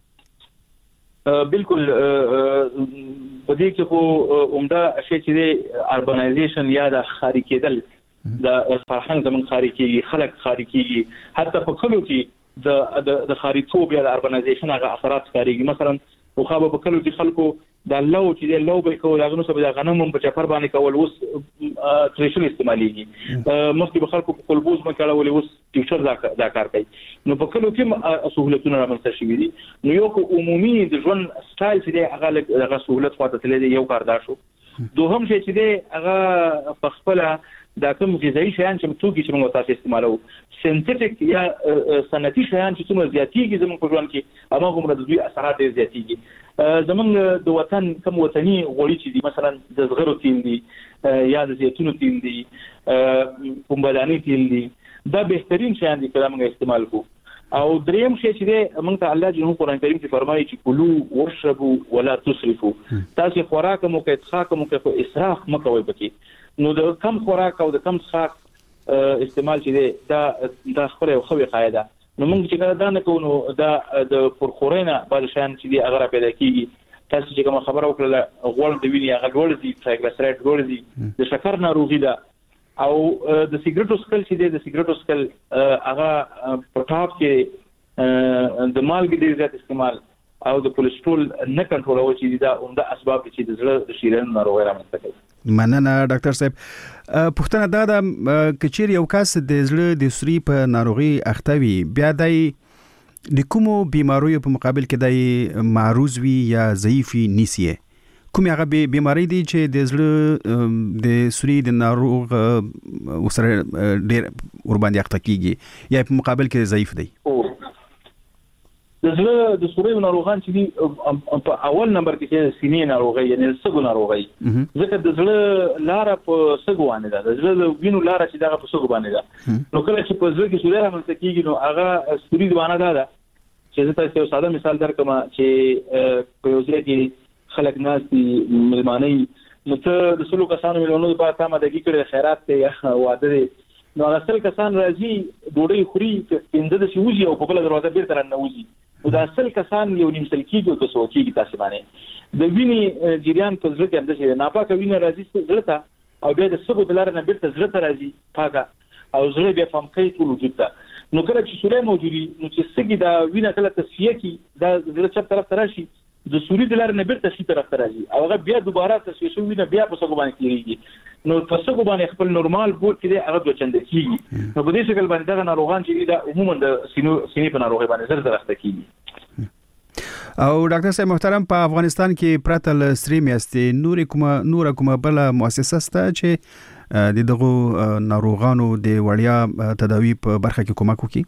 بالکل په دې کې خو عمده شی چې دی اربنایزیشن یا د خاري کېدل د فرهنګ زمون خاري کېږي خلک خاري کېږي حتی په کلو کې د خاري توب یا د اربنایزیشن هغه اثرات ښکارېږي مثلا خو په کلو کې خلکو د لو چې دی لو به کول هغه نو سبا د غنمو په چپر باندې کول اوس تریشن استعماليږي مخکې به خلکو په قلبوز مکړول اوس ټیچر دا کار کوي نو په کلو کې سہولتونه رامنځته شوي دي نو یو عمومي د ژوند سټایل چې دی هغه سہولت خواته تللی دی یو کار دا شو دوهم چې دی هغه په خپل دا کوم غذایی شیان چې توکي چې موږ تاسو استعمالو سنتیټیک یا صنعتي شیان چې څومره زیاتېږي زموږ په ژوند کې هغه هم د دوی اثرات ډېر زیاتېږي زموږ د وطن کوم وطني غوړي چې دي مثلا د زغرو تیل دي یا د زیتونو تیل دي پومبداني تیل دي دا بهترین شی دی چې موږ استعمال کوو. او دریم شی چې موږ ته الله جل قرآن کریم کې فرمایي چې کلوا واشربوا ولا تسرفوا. تاسو خوراک مو کې څښاک مو کې اسراف مکوئ پکې. نو د کم خوراک او د کم څښاک استعمال چې دا خو یو خوي قاعده. نو موږ چې کله دا نه کوو نو دا د پرخورینه بل شان چې هغه پیدا کیږي. تاسو چې کوم خبره وکړه غوړ د وینې هغه لوړ دي، ټرایګلیسراید لوړ دي، د شکر ناروغي ده، او د سیګریټو سکل چې د سیګریټو سکل هغه په ټاپ کې د مالګې ډیر زیات استعمال او د کولیسټرول نه کنټرول چې دا عمده اسباب چې د زړه د شریان ناروغي رامنځته کوي. مننه ډاکټر صاحب. پوښتنه دا ده کچیر یو کس د زړه د سوري په ناروغي اخته وي، بیا د کومو بیماریو په مقابل کې د معروض وي یا ضعیفي نیسي؟ کوم هغه بیماری دي چې د زړه د سوري د ناروغ وسره ډېر ور باندې اخته کیږي یا په مقابل کې ضعیف دي؟ د زړه د سوري ناروغان چې دي په اول نمبر کې سینې ناروغي یعنی سږو ناروغي، ځکه د زړه لار په سږو باندې ده، د زړه د وینو لار چې دغه په سږو باندې ده. نو کله چې په زړه کې سوري رامنځته کیږي نو هغه سوري دوانه ده چې زه تاسو یو ساده مثال درکم چې په یو ځای کې خلک ناس دي ملماني، نو ته د سلو کسانو ملونو په تامه دګی کړي خیرات ته واده دي، نو هغه سل کسان راځي ډوډۍ خوري پنځه د شوزي او په بل دروازه بیرته رانوځي، نو دا سل کسان یو نیم سل کیږي او څو کیږي تاسو باندې د وینې جریان په زړه کې اندازې ده، ناپاکه وینه راځي زړه ته او بیا د سبو د لار نه بیرته زړه ته راځي پاکه او زړه بیا فهم کوي ټول وجود ته. نو کله چې سوري موجودي نو چې سګي دا وینه کله تصفیه کی دا زړه چپ طرف ته راشي، د سوري د لار نه بیرته شي طرف ته راځي او هغه بیا دوباره تصفیه شو وینه بیا په سګو باندې کیږي، نو په سګو باندې خپل نورمال بوت کې هغه د چنده کیږي. نو په دې شکل باندې دا ناروغان چې دا عموما د سینې په ناروغي باندې زر اخته کیږي. او ډاکټر صاحب محترم، په افغانستان کې پرته ل سری میاشتې نور کومه بل مؤسسه سته چې د دغه ناروغانو د وړیا تداوی په برخه کې کومک وکړي؟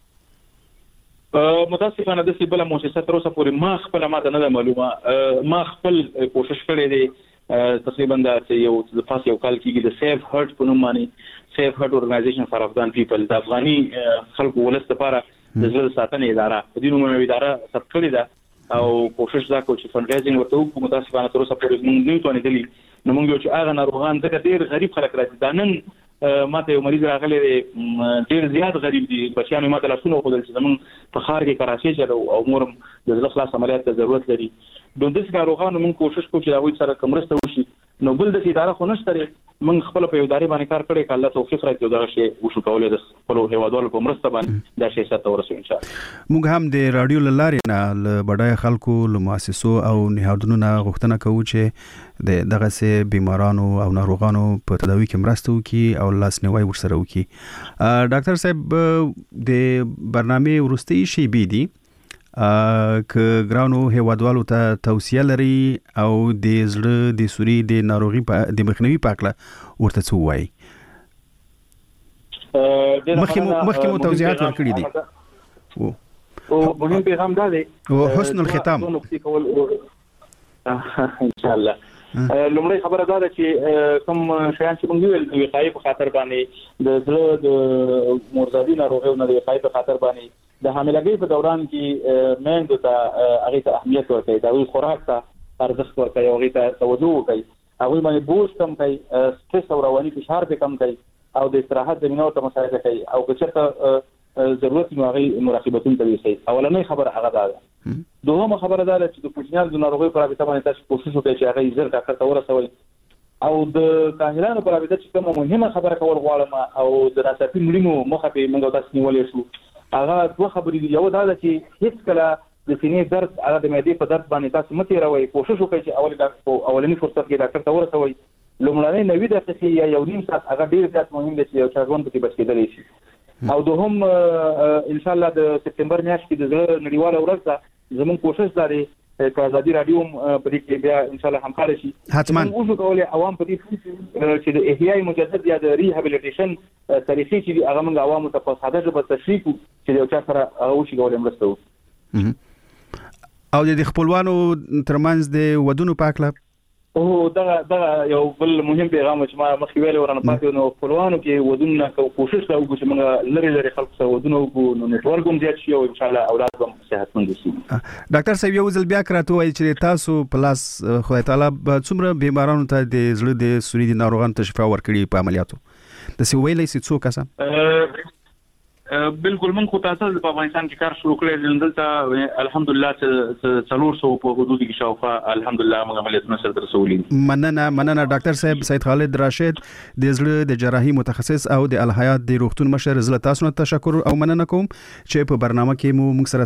متاسفانه د سیبله مؤسسه تر اوسه پورې ما خپل ماته نه معلومه. ما خپل کوشش کړی دی تقریبا د یو کال کې د سیف هارت په نوم باندې سیف هارت اورګنایزیشن فار افغان پیپل د افغاني خلکو ولست لپاره د زړه ساتنې اداره په دې نوم اداره ثبت کړې ده او کوشش دا کوي چې فنډریزینګ ورته وکړو. متاسفانه تر اوسه پورې موږ نه توانېدلی. نو موږ یو چې هغه ناروغان ځکه ډېر غریب خلک راځي، دا نن ماته یو مریض راغلی دی ډېر زیات غریب دي، بچیانو ماته لاسونه وښودل چې زموږ په ښار کې کراچۍ چې او مورم د زړه خلاص عملیات ته ضرورت لري. نو داسې ناروغانو موږ کوشش کوو چې د هغوی سره مرسته وشي. نو بل داسې اداره خو نشته دی، موږ خپل په یو ادارې باندې کار کړی، که الله توفیق راکړي او دغه شی وشو کولی د خپلو هیوادوالو په مرسته باندې دا شی سرته ورسوو انشاءالله. موږ هم د راډیو له لارې نه له بډایه خلکو له مؤسسو او نهادونو نه غوښتنه کوو چې د دغسې بیمارانو او ناروغانو په تداوي کې مرسته وکړي او لاسنیوی ورسره وکړي. ډاکټر صاحب، د برنامې وروستۍ شیبې دي که ګرانو هیوادوالو ته توصیه لري او د زړه د سوري د ناروغي د مخنیوي په اړه ورته څه وایي؟ مخکې مو توضیحات ورکړي دي او مهم پیغام دا دی او حسن الختام انشاءالله. لومړی خبره دا ده چې کوم شیان چې موږ ویل د وقایې په خاطر باندې د زړه د مرزادي ناروغیو نه د وقایې په خاطر باندې د حاملګۍ په دوران کې میندو ته هغې ته اهمیت ورکوي، د هغوی خوراک ته ارزښت ورکوي، هغوی ته توجه وکړي، هغوی باندې بوج کم کوي، سټرس او رواني فشار پې کم کوي او د استراحت زمینه ورته مساعده کوي او که چېرته ضرورت نو هغې مراقبتون ته ویسي. اولنۍ خبره هغه دا ده. دوهمه خبره دا ده چې د کوچنیانو د ناروغیو په رابطه باندې تاسو کوشش وکړئ چې هغه زر ډاکټر ته ورسوئ او د کاهلانو په رابطه چې کومه مهمه خبره کول غواړم او د ناڅاپي مړینو مخه پې موږ تاسو نیولی شو، هغه دوه خبرې دي. یو دا ده چې هیڅ کله د سینې درد هغه د معدې په درد باندې تاسو مه تېروئ، کوشش وکړئ چې اولني فرصت کې ډاکټر ته ورسوئ. لومړنۍ 90 دقیقې یا یو نیم ساعت هغه ډېر زیات مهم دی چې یو چا ژوند پکې بچ کېدلی شي. او دوهم انشاءالله د سپتمبر میاشت کې د زړه نړیواله ورځ ده، زموږ کوشش دا دی که ازادي راډیو په دې کې بیا انشاءالله همکاره شي، حتما موږ کولی عوام په دې چې د احیای مجدد یا د ریهابیلیټیشن طریقې چې دي هغه موږ عوامو ته په ساده ژبه تشریح کړو چې د یو چا سره هغه وشي کولی مرسته وکړو. او د خپلوانو ترمنځ د ودونو په هکله او دا یو بل مهم پیغام چې ما مخکې ویل ورانه پاتې نو خپلوانو کې ودونه کوشش کوو چې موږ لري خلک سره ودونه وکړو نو نتورک هم زیات شي او ان شاء الله اولاد هم صحتمند شي. ډاکټر صاحب یو ځل بیا کراته وایي چې تاسو پلاس خدای تعالی څومره بیمارانو ته د زړه د سوري د ناروغانو ته شفا ورکړي په عملیاتو د سی ویلې سې څو کسان بالکل من خو تاسو په افغانستان کې کار شروع کړی دلته الحمدلله 300 په حدود کې شاوخوا الحمدلله موږ عملیاتونه سره رسولي. مننه ډاکټر صاحب سید خالد راشد د زړه د جراحي متخصص او د الحیات د روغتون مشر زله تاسو ته تشکر او مننه کوم چې په برنامه کې مو موږ سره